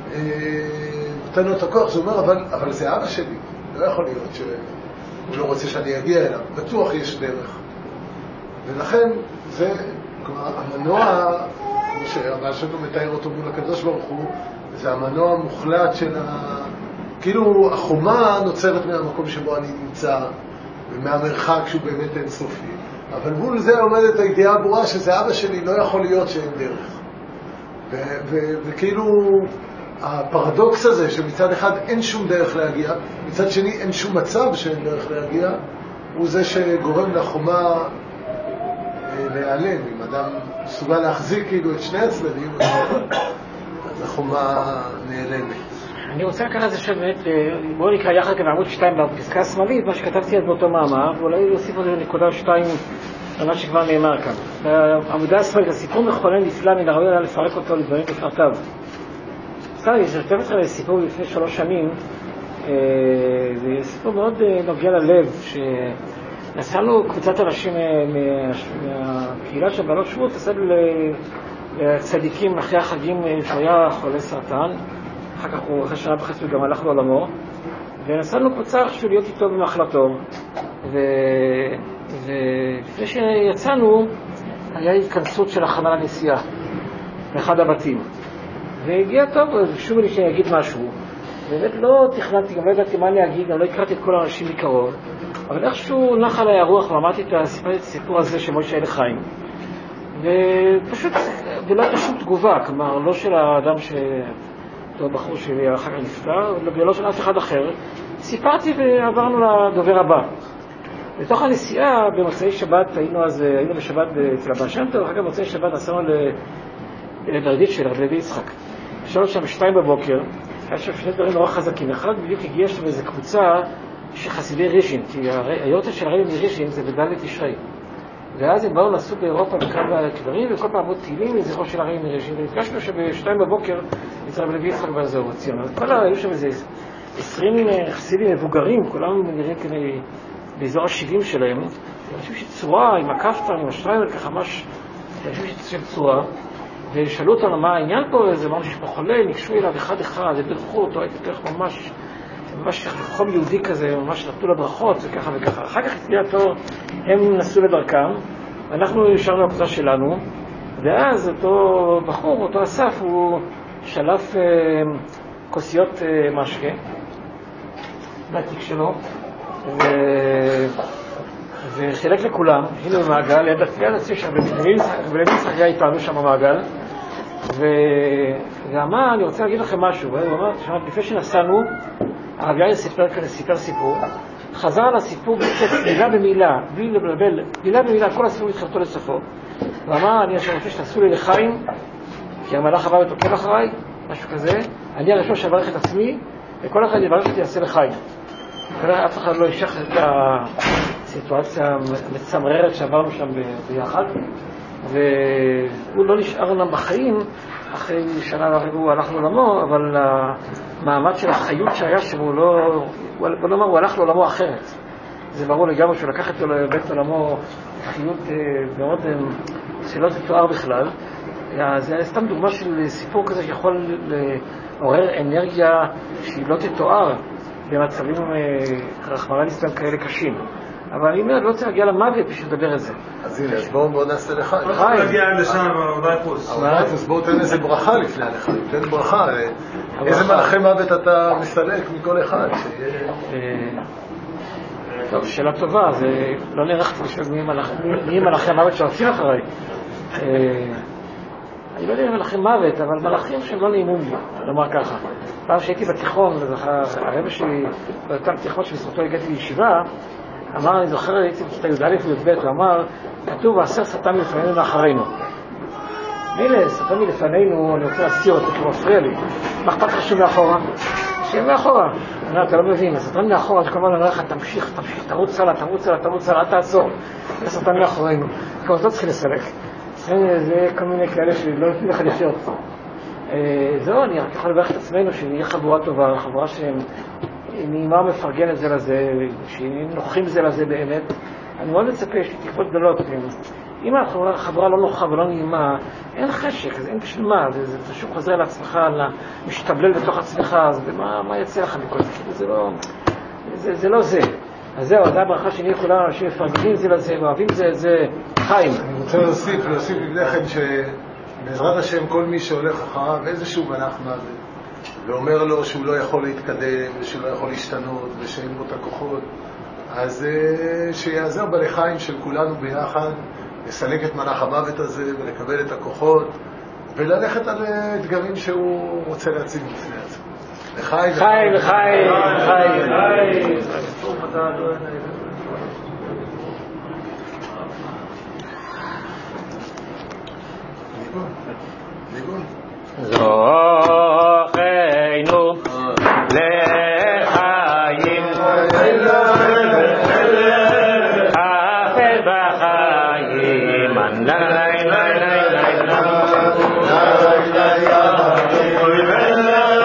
לו את הכוח, זה אומר, אבל, אבל זה אבא שלי. לא יכול להיות שהוא לא רוצה שאני אגיע אליו. בטוח יש דרך. ולכן זה, כלומר, המנוע, כמו שהבעל שלנו מתאר אותו מול הקדוש ברוך הוא, זה המנוע המוחלט של ה... כאילו החומה נוצרת מהמקום שבו אני נמצא, ומהמרחק שהוא באמת אינסופי. אבל מול זה עומדת הידיעה הברורה שזה אבא שלי, לא יכול להיות שאין דרך. ו- ו- וכאילו הפרדוקס הזה שמצד אחד אין שום דרך להגיע, מצד שני אין שום מצב שאין דרך להגיע, הוא זה שגורם לחומה להיעלם. אם אדם מסוגל להחזיק כאילו את שני הצדדים, אז החומה נעלמת. אני רוצה לקחת את זה שבאמת, בואו נקרא יחד בעמוד שתיים בפסקה השמאלית, מה שכתבתי אז באותו מאמר, ואולי להוסיף עוד נקודה שתיים על מה שכבר נאמר כאן. בעמודה השמאלית, הסיפור מכונן נפלא מן הראוי היה לפרק אותו לדברים בפרטיו. סתם, יש יותר לך סיפור לפני שלוש שנים, זה סיפור מאוד נוגע ללב, שנסענו קבוצת אנשים מהקהילה של בנות שבות, נסענו לצדיקים אחרי החגים שהוא היה חולה סרטן, אחר כך הוא אחרי שנה וחצי גם הלך לעולמו, ונסענו קבוצה חשוב להיות איתו במחלתו, ולפני שיצאנו היה התכנסות של הכנה לנסיעה באחד הבתים, והגיע טוב, ושוב לי שאני אגיד משהו, באמת לא תכננתי, גם לא ידעתי מה אני אגיד, גם לא הכרתי את כל האנשים מקרוב, אבל איכשהו נח עליי הרוח ואמרתי את הסיפור הזה של משה אלי חיים, ופשוט, ולא הייתה שום תגובה, כלומר, לא של האדם ש... אותו בחור שלי אחר כך נפטר, ולא של אף אחד אחר, סיפרתי ועברנו לדובר הבא. בתוך הנסיעה, במוצאי שבת, היינו אז, היינו בשבת אצל הבא שם טוב, אחר כך במוצאי שבת נסענו לברדית של רבי לוי יצחק. שאלנו שם שתיים בבוקר, היה שם שני דברים נורא חזקים. אחד בדיוק הגיע שם איזו קבוצה של חסידי רישין, כי היורצה של הרבי מרישין זה בדלת תשרי. ואז הם באו נסעו באירופה בכמה דברים, וכל פעם עוד תהילים לזכרו של הרבי מרישין, ונפגשנו שבשתיים בבוקר אצל רבי לוי יצחק באזור ציון. אז כל היו שם איזה עשרים חסידים מבוגרים, כולם נראים כדי באזור ה-שבעים שלהם, אנשים שצורה, עם הכפתר, עם השטריימר, ככה ממש, אנשים של צורה, ושאלו אותנו מה העניין פה, איזה ממש יש פה חולה, ניגשו אליו אחד אחד, וברכו אותו, הייתי תלך ממש, ממש חום יהודי כזה, ממש נתנו לה ברכות, וככה וככה. אחר כך התחילה אותו, הם נסעו לדרכם, ואנחנו ישרנו לקבוצה שלנו, ואז אותו בחור, אותו אסף, הוא שלף אה, כוסיות אה, משקה, מהתיק שלו, ו... וחילק לכולם, הנה במעגל, יד התפייה לציא שם, ולוי יצחק היה איתנו שם במעגל, ו... ואמר, אני רוצה להגיד לכם משהו, הוא אמר, לפני שנסענו, הרב יאיר סיפר כאן, סיפר סיפור, חזר על הסיפור בצאת מילה במילה, בלי לבלבל, מילה במילה, כל הסיפור התחלתו לסופו, ואמר, אני רוצה שתעשו לי לחיים, כי המלאך הבא ותוקב אחריי, משהו כזה, אני הראשון שברך את עצמי, וכל אחד יברך אותי יעשה לחיים. כנראה אף אחד לא ישכח את הסיטואציה המצמררת שעברנו שם ביחד, והוא לא נשאר לנו בחיים, אחרי שנה הוא הלך לעולמו, אבל המעמד של החיות שהיה שם, הוא לא, בוא נאמר, הוא הלך לעולמו אחרת. זה ברור לגמרי שהוא לקח אותו לבית עולמו חיות מאוד שלא תתואר בכלל. זה סתם דוגמה של סיפור כזה שיכול לעורר אנרגיה שהיא לא תתואר במצבים רחמנא ליצלן כאלה קשים. אבל אני אומר, לא רוצה להגיע למוות בשביל לדבר את זה. אז הנה, אז בואו נעשה לחיים. לא צריך להגיע עד לשם, אבל פוס. אז בואו תן איזה ברכה לפני הלחיים, תן ברכה. איזה מלאכי מוות אתה מסתלק מכל אחד? טוב, שאלה טובה, זה לא נערכתי בשביל מי מלאכי מוות שרצים אחריי. אני לא יודע אם מלאכים מוות, אבל מלאכים שהם לא נעימים לי, לומר ככה. פעם שהייתי בתיכון, הרב שלי, באותם תיכון שבזכותו הגעתי לישיבה, אמר, אני זוכר, הייתי בכיתה י"א וי"ב, הוא אמר, כתוב, עשר שטן מלפנינו מאחרינו. מילא, שטן מלפנינו, אני רוצה להסתיר אותו, כי הוא מפריע לי. מה אכפת לך שהוא מאחורה? שיהיה מאחורה. אני אומר, אתה לא מבין, השטן מאחורה, אז כל הזמן אני אומר לך, תמשיך, תמשיך, תרוץ הלאה, תרוץ הלאה, תרוץ הלאה, אל תעצור. זה שטן מאחורינו. כבר לא צריכים לסלק. זה כל מיני כאלה שלא נותנים לך לחיות. זהו, אני רק יכול לברך את עצמנו שנהיה חבורה טובה, חבורה שהם נעימה מפרגנת זה לזה, שנוחים זה לזה באמת. אני מאוד מצפה, יש לי תקוות גדולות. אם החבורה לא נוחה ולא נעימה, אין חשק, אז אין בשביל מה, זה פשוט חוזר לעצמך, משתבלל בתוך עצמך, אז מה יצא לך מכל זה? זה לא זה. אז זהו, זו הברכה שנהיה כולנו אנשים מפרגנים זה לזה, ואוהבים זה, זה חיים. אני רוצה להוסיף, להוסיף לפניכם שבעזרת השם כל מי שהולך אחריו איזשהו מלאך מוות, ואומר לו שהוא לא יכול להתקדם, ושהוא לא יכול להשתנות, ושאין בו את הכוחות, אז שיעזר בלחיים של כולנו ביחד, לסלק את מלאך המוות הזה, ולקבל את הכוחות, וללכת על אתגרים שהוא רוצה להציג בפני עצמו. לחיים, לחיים, לחיים, לחיים, לחיים. זוכנו לחיים, חפש בחיים, לי לי לי לי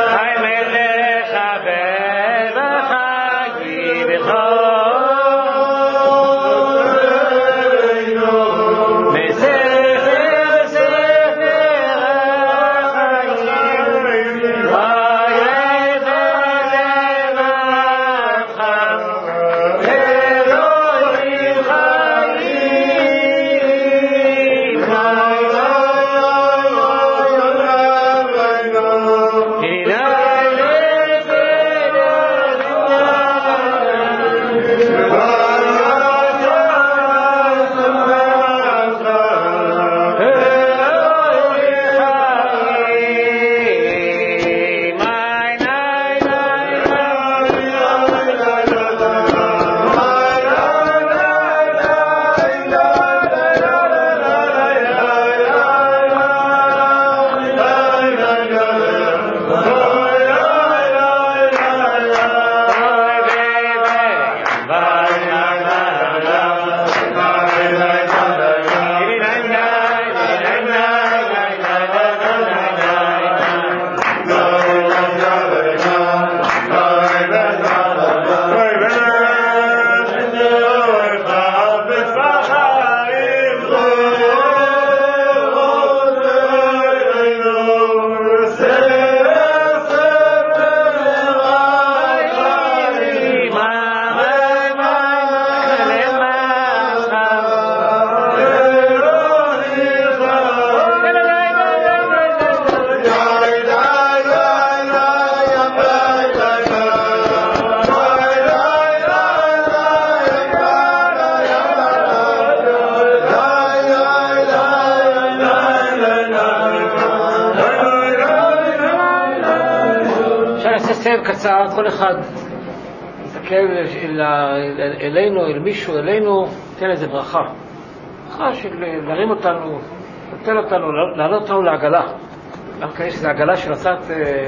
סבב קצר, כל אחד יסתכל אלינו, אל מישהו, אלינו, תן איזה ברכה. ברכה של להרים אותנו, לתת אותנו, לעלות אותנו לעגלה. גם כאן יש איזו עגלה של הצעת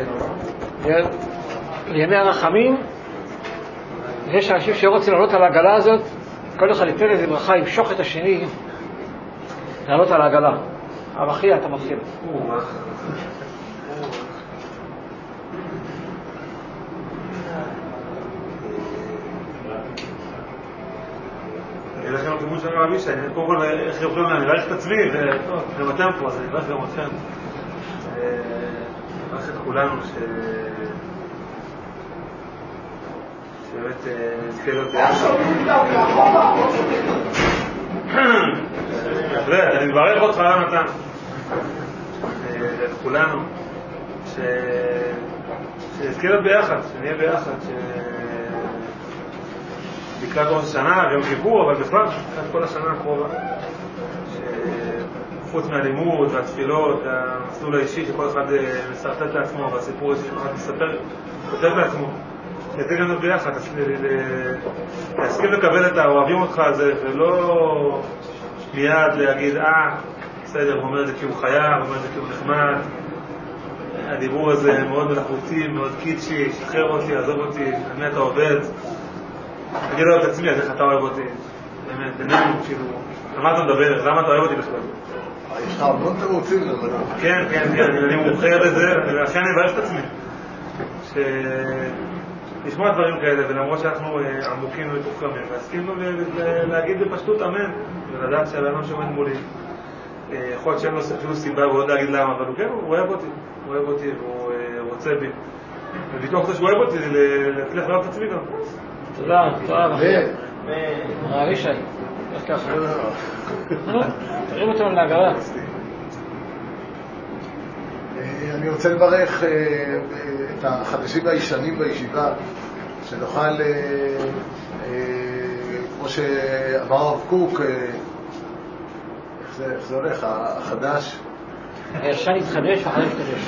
לימי הרחמים, ויש אנשים שרוצים לעלות על העגלה הזאת, כל אחד ייתן איזה ברכה, ימשוך את השני, לעלות על העגלה. אבל אחי, אתה מתחיל. אני אלך גם לכיוון של הרב אבישי, קודם כל איך יוכלו אני אברך את עצמי, וגם אתם פה, אז אני אברך גם אתכם. אברך את כולנו שבאמת נזכה להיות ביחד. אני מברך אותך נתן, את כולנו, שנזכה להיות ביחד, שנהיה ביחד, לקראת ראש השנה, יום כיפור, אבל בכלל, לקראת כל השנה הקרובה. חוץ מהלימוד והתפילות, המסלול האישי שכל אחד מסרטט לעצמו, והסיפור האישי שכל אחד מספר, כותב לעצמו. נתן גם להיות ביחד, להסכים לקבל את האוהבים אותך הזה, ולא מיד להגיד, אה, בסדר, הוא אומר את זה כי הוא חייב, הוא אומר את זה כי הוא נחמד. הדיבור הזה מאוד מלאכותי, מאוד קיצ'י, שחרר אותי, עזוב אותי, על מי אתה עובד. תגיד לו את עצמי, אז איך אתה אוהב אותי? באמת, בינינו, כאילו, על מה אתה מדבר? למה אתה אוהב אותי בכלל? יש לך המון תירוצים לזה. כן, כן, כן, אני מומחה לזה, ולכן אני מברך את עצמי. לשמוע דברים כאלה, ולמרות שאנחנו עמוקים ומתוחכמים, להסכים להגיד בפשטות אמן, ולדעת שהבן שעומד מולי. יכול להיות שאין לו אפילו סיבה ועוד להגיד למה, אבל הוא כן, הוא אוהב אותי, הוא אוהב אותי והוא רוצה בי. ובתוך זה שהוא אוהב אותי, להצליח לאהוב את עצמי גם. תודה, תודה. הרב ישי, איך ככה? תרים אותנו להגרה. אני רוצה לברך את החדשים והישנים בישיבה, שנוכל, כמו שאמר הרב קוק, איך זה הולך, החדש? הישן יתחדש והחדש יתקדש.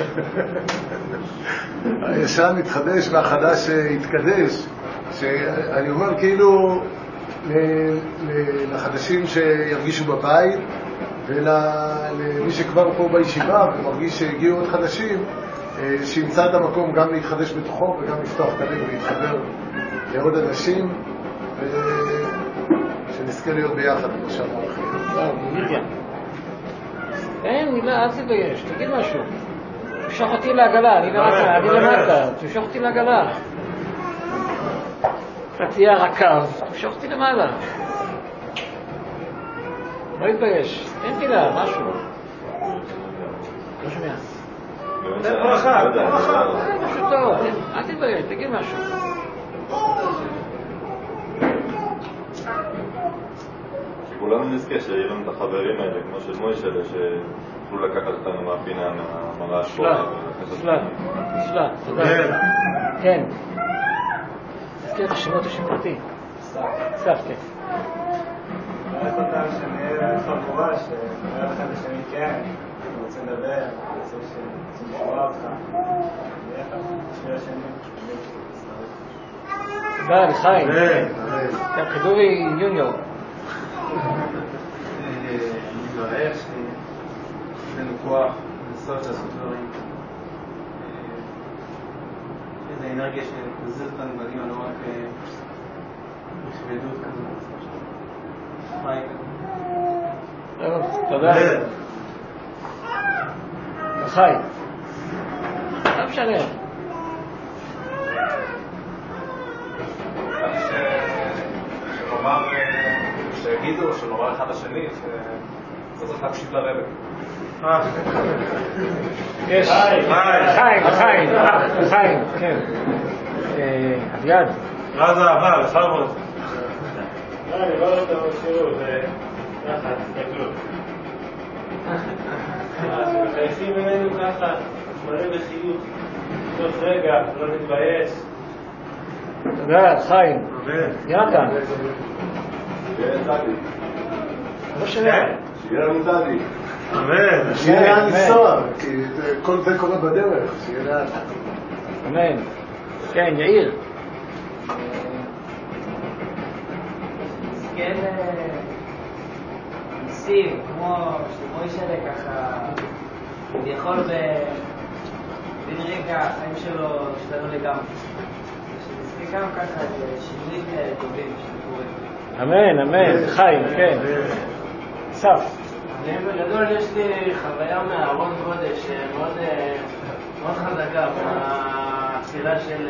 הישן יתחדש והחדש יתקדש. שאני אומר כאילו לחדשים שירגישו בבית ולמי שכבר פה בישיבה ומרגיש שהגיעו עוד חדשים, שימצא את המקום גם להתחדש בתוכו וגם לפתוח את הלב ולהתחבר לעוד אנשים, ושנזכה להיות ביחד כמו שאמר אחרי. אין מילה, אל תתבייש, תגיד משהו. תמשוך אותי לעגלה, אני למטה, תמשוך אותי לעגלה. אתה תהיה הרקב, תמשוך אותי למעלה. לא יתבייש, אין מילה, משהו. לא שומע. זה ברכה, זה ברכה. משהו טוב, אל תתבייש, תגיד משהו. שכולנו נזכה שיהיה לנו את החברים האלה, כמו של מוישלה, שיוכלו לקחת אותנו מהפינה, מהמראה שפורה. סלט, סלט, תודה. כן. תזכיר את השמות השמותי. סלט, כן. מברך אותם שנהיה חבורה, שנראה לכם בשמי כן, אני רוצה לדבר, אני רוצה לשמוע אותך. נהיה לך, שני השנים. תודה, לחיים. גם כדורי יוניור. אני מברך שיש לנו כוח לנסות לעשות דברים. איזו אנרגיה שתזיר אותנו קדימה, לא רק בכבדות כזאת. תודה. לחיים. לא משנה. שלומר, שיגידו, שלומר אחד השני, שזה צריך להקשיב לרבא. יש, חיים, חיים, חיים, כן. אביעד. מה זה אהבה, בכבוד. אני לא יודע מה שירו, זה ככה, תסתכלו. מחייכים ממנו ככה, מראה בחיוך, תוך רגע, לא נתבייש. תודה, חיים. יונתן. לא שומע. שיהיה לנו דדי. אמן. שיהיה לאן לנסוע, כי כל זה קורה בדרך, שיהיה לאן. אמן. כן, יאיר. כן, ניסים, כמו שמוישלה ככה, יכול בן רגע החיים שלו השתנו לגמרי. שנזכה גם ככה שינויים טובים שקורים. אמן, אמן, חיים, כן. סף. בגדול יש לי חוויה מהארון קודש מאוד מאוד חזקה בתפילה של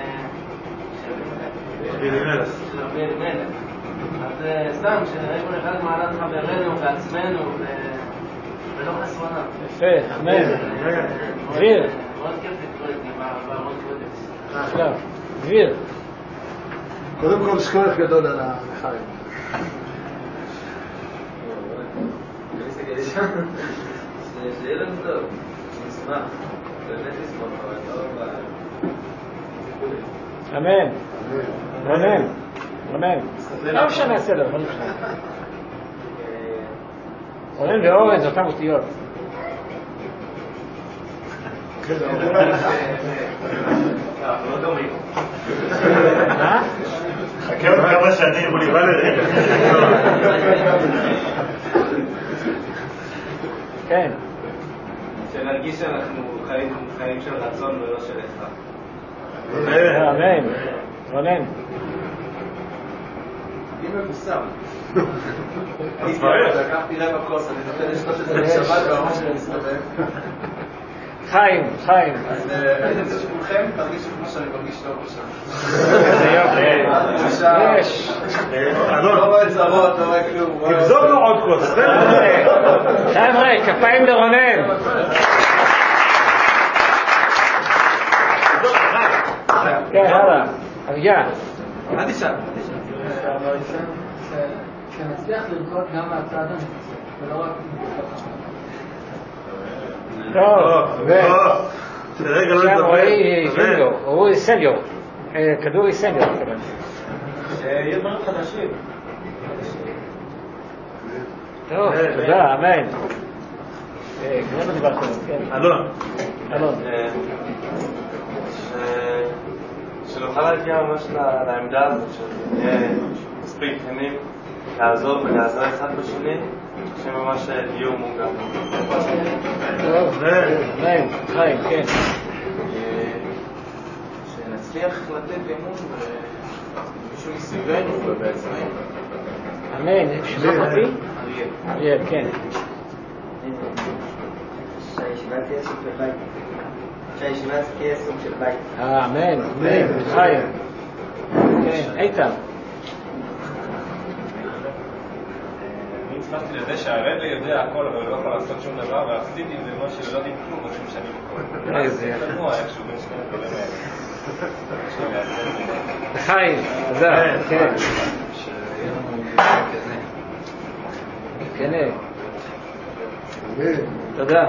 רבי אלימלך. אז סתם, שראינו אחד מעלת חברנו ועצמנו ולא חסרונה. יפה, אמן. דביר. מאוד כיף לקרוא את זה בארון קודש. אחלה. דביר. קודם כל שכוח גדול על החיים. שיהיה לנו טוב, נשמח, באמת נשמח, אבל לא... אמן. רונן. רונן. לא משנה הסדר, לא משנה. רונן ואורן זה אותם אותיות. אנחנו לא דומים. מה? חכה עוד כמה שנים, הוא נראה לרגע. כן. שנרגיש שאנחנו חיים חיים של רצון ולא של אחד. אמן. רונן. אני מבוסם. לקחתי רבע כוס, אני נותן לשתות את זה לשבת והראש שלי מסתובב. חיים, חיים. אז אני רוצה שכולכם תרגישו כמו שאני מרגיש טוב עכשיו. זה יופי. יש. לא רואה צרות, לא רואה כלום. תבזוק לו עוד כוס. חבר'ה, כפיים לרונן. כן, הלאה. אביה. מה תשאל? שנצליח לרקוד גם מהצד המצטרף, ולא רק טוב. רגע, לא עכשיו נדבר. רואי סניור, רואי סניור. כדורי סניור. שיהיה דברים חדשים. טוב, תודה, אמן. כבר לא דיברתם, כן. אלון. אלון. שנוכל להגיע ממש לעמדה הזאת, שנהיה מספיק כנים, לעזור ולעזור אחד בשני, שממש דיור מוגן. טוב, אמן, חיים, כן. שנצליח לתת אמון במישהו מסביבנו ובעצמנו. אמן, שמה פרטי? אריאל. אריאל, כן. שהישיבה תהיה סוג של בית. שהישיבה תהיה סוג של בית. אה, אמן, אמן, חיים. כן, איתן. אני הצלחתי לזה שהרבי יודע הכל, אבל לא יכול לעשות שום דבר, והחסידים זה מה שלא יודעים כלום, עוד שום שנים הכל. איזה זה תנוע איכשהו בין שני הדברים האלה. חיים, תודה, כן. כן, תודה.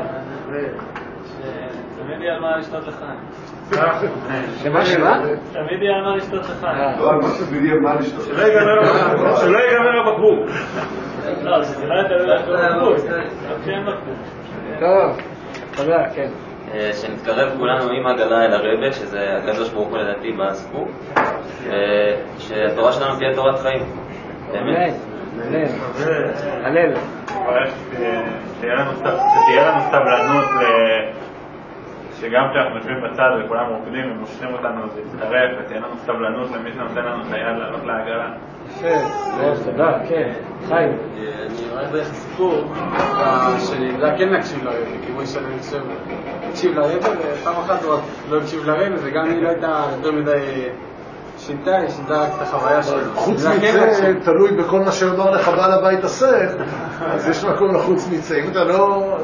תמיד יהיה על מה לשתות לך. שמה שמה? תמיד יהיה על מה לשתות לך. לא, על מה שתמיד יהיה מה לשתות. שלא ייגמר הבקבוק. לא, זה לא יותר לבקבוק. כן בקבוק. טוב, תודה, כן. שנתקרב כולנו עם הגלה אל הרבה, שזה הקדוש ברוך הוא לדעתי בסיפור, שהתורה שלנו תהיה תורת חיים. אמן, אמן, הלל. שתהיה לנו סבלנות, שגם כשאנחנו יושבים בצד וכולם רוקדים ומושכים אותנו להצטרף, ותהיה לנו סבלנות למי שנותן לנו את היד לעלות לעגלה. יפה, תודה, כן. חיים. אני רואה דרך הסיפור שנדע כן להקשיב לרבי, כמו שאני חושב, הקשיב לרבי, ופעם אחת הוא לא הקשיב לרבי, וגם היא לא הייתה יותר מדי שינתה, היא שינתה רק את החוויה שלו. חוץ מצא, תלוי בכל מה שאומר לך בעל הבית עשה, אז יש מקום לחוץ מצא. אם אתה לא...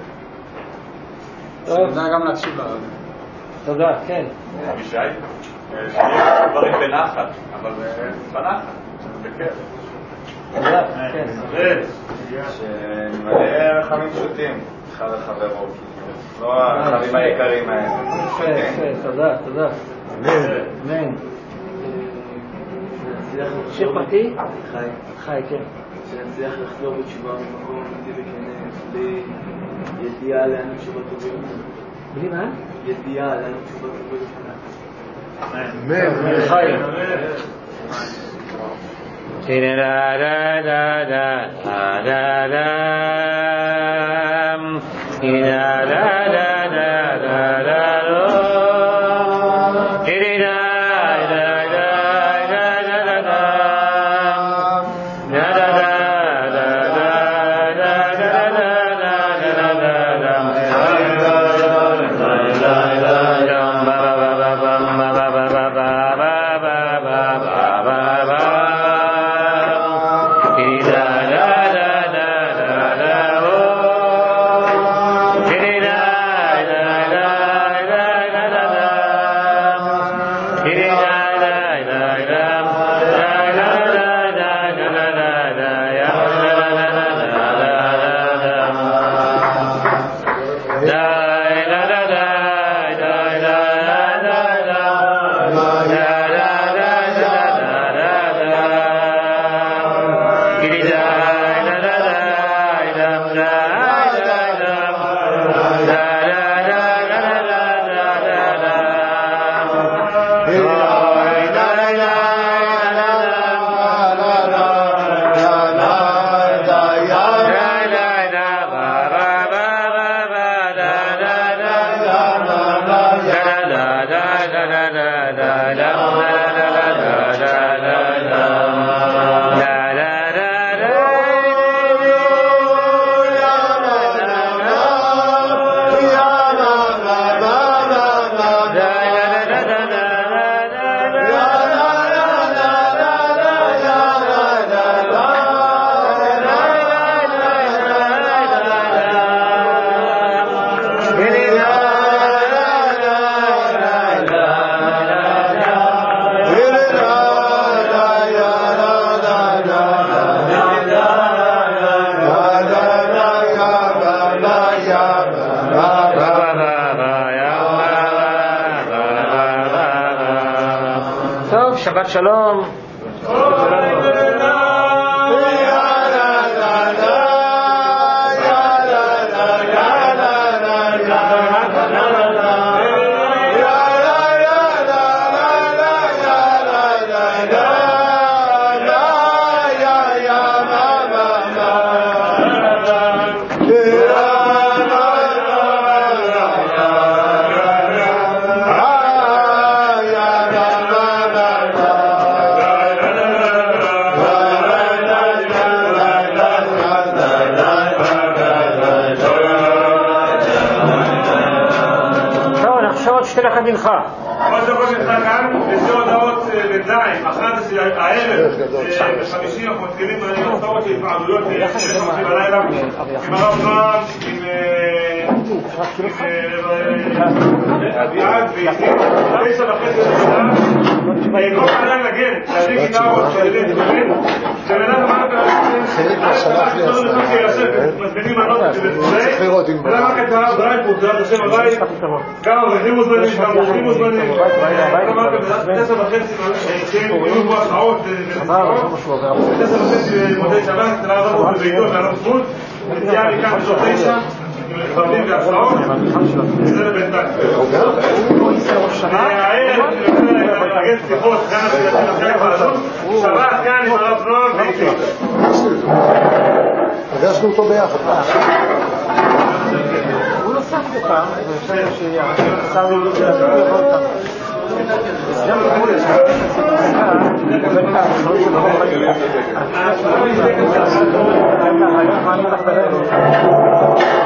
שנדע גם להקשיב לרבי. תודה, כן. אבישי, שיהיה דברים בנחת, אבל בנחת, בכיף. תודה, כן. שנמלא רחמים פשוטים, אחד החברות, לא החברים היקרים האלה. יפה, יפה, תודה, תודה. אמן. שיר פרטי? חי. חי, כן. שנצליח לחזור בתשובה ממקום אמיתי וכנה, בלי ידיעה לאן תשובה טובים. בלי מה? ידיעה לאן תשובה טובים. אמן. חיים. Da da da da da da da da da da da da שבת שלום. מנחה. עוד דקות מנחה כאן, יש הודעות בינתיים, אחת הערב, בחמישי אנחנו מתחילים בהופעות של התוועדויות שחמשים בלילה, עם הרב נועם, עם אביעד ויחים, תשע וחצי לשנה, כל עדיין לגן, להביא גיטרות, שלדים תקולים, שבנם אמרת מזמינים מנות ובתולי, ולמה כתרה דרייפות, זה השם הבית, כמה עובדים מוזמנים, כמה עובדים מוזמנים, אמרת תשע וחצי, יהיו בו השעות, תשע וחצי מודי שבת, תראה רבות בביתו ועלות זכות, נציאה מכאן בשעות תשע, עם לכבדים והשעות, וזה לבינתיים. הערב, נגד שיחות, כאן של החלק העלות, שבת כאן עם הרב נועם ואיתי. פגשנו אותו ביחד. הוא לא סף את פעם, אני חושב שהשר לי לבוא אותם. גם כמו יש לך,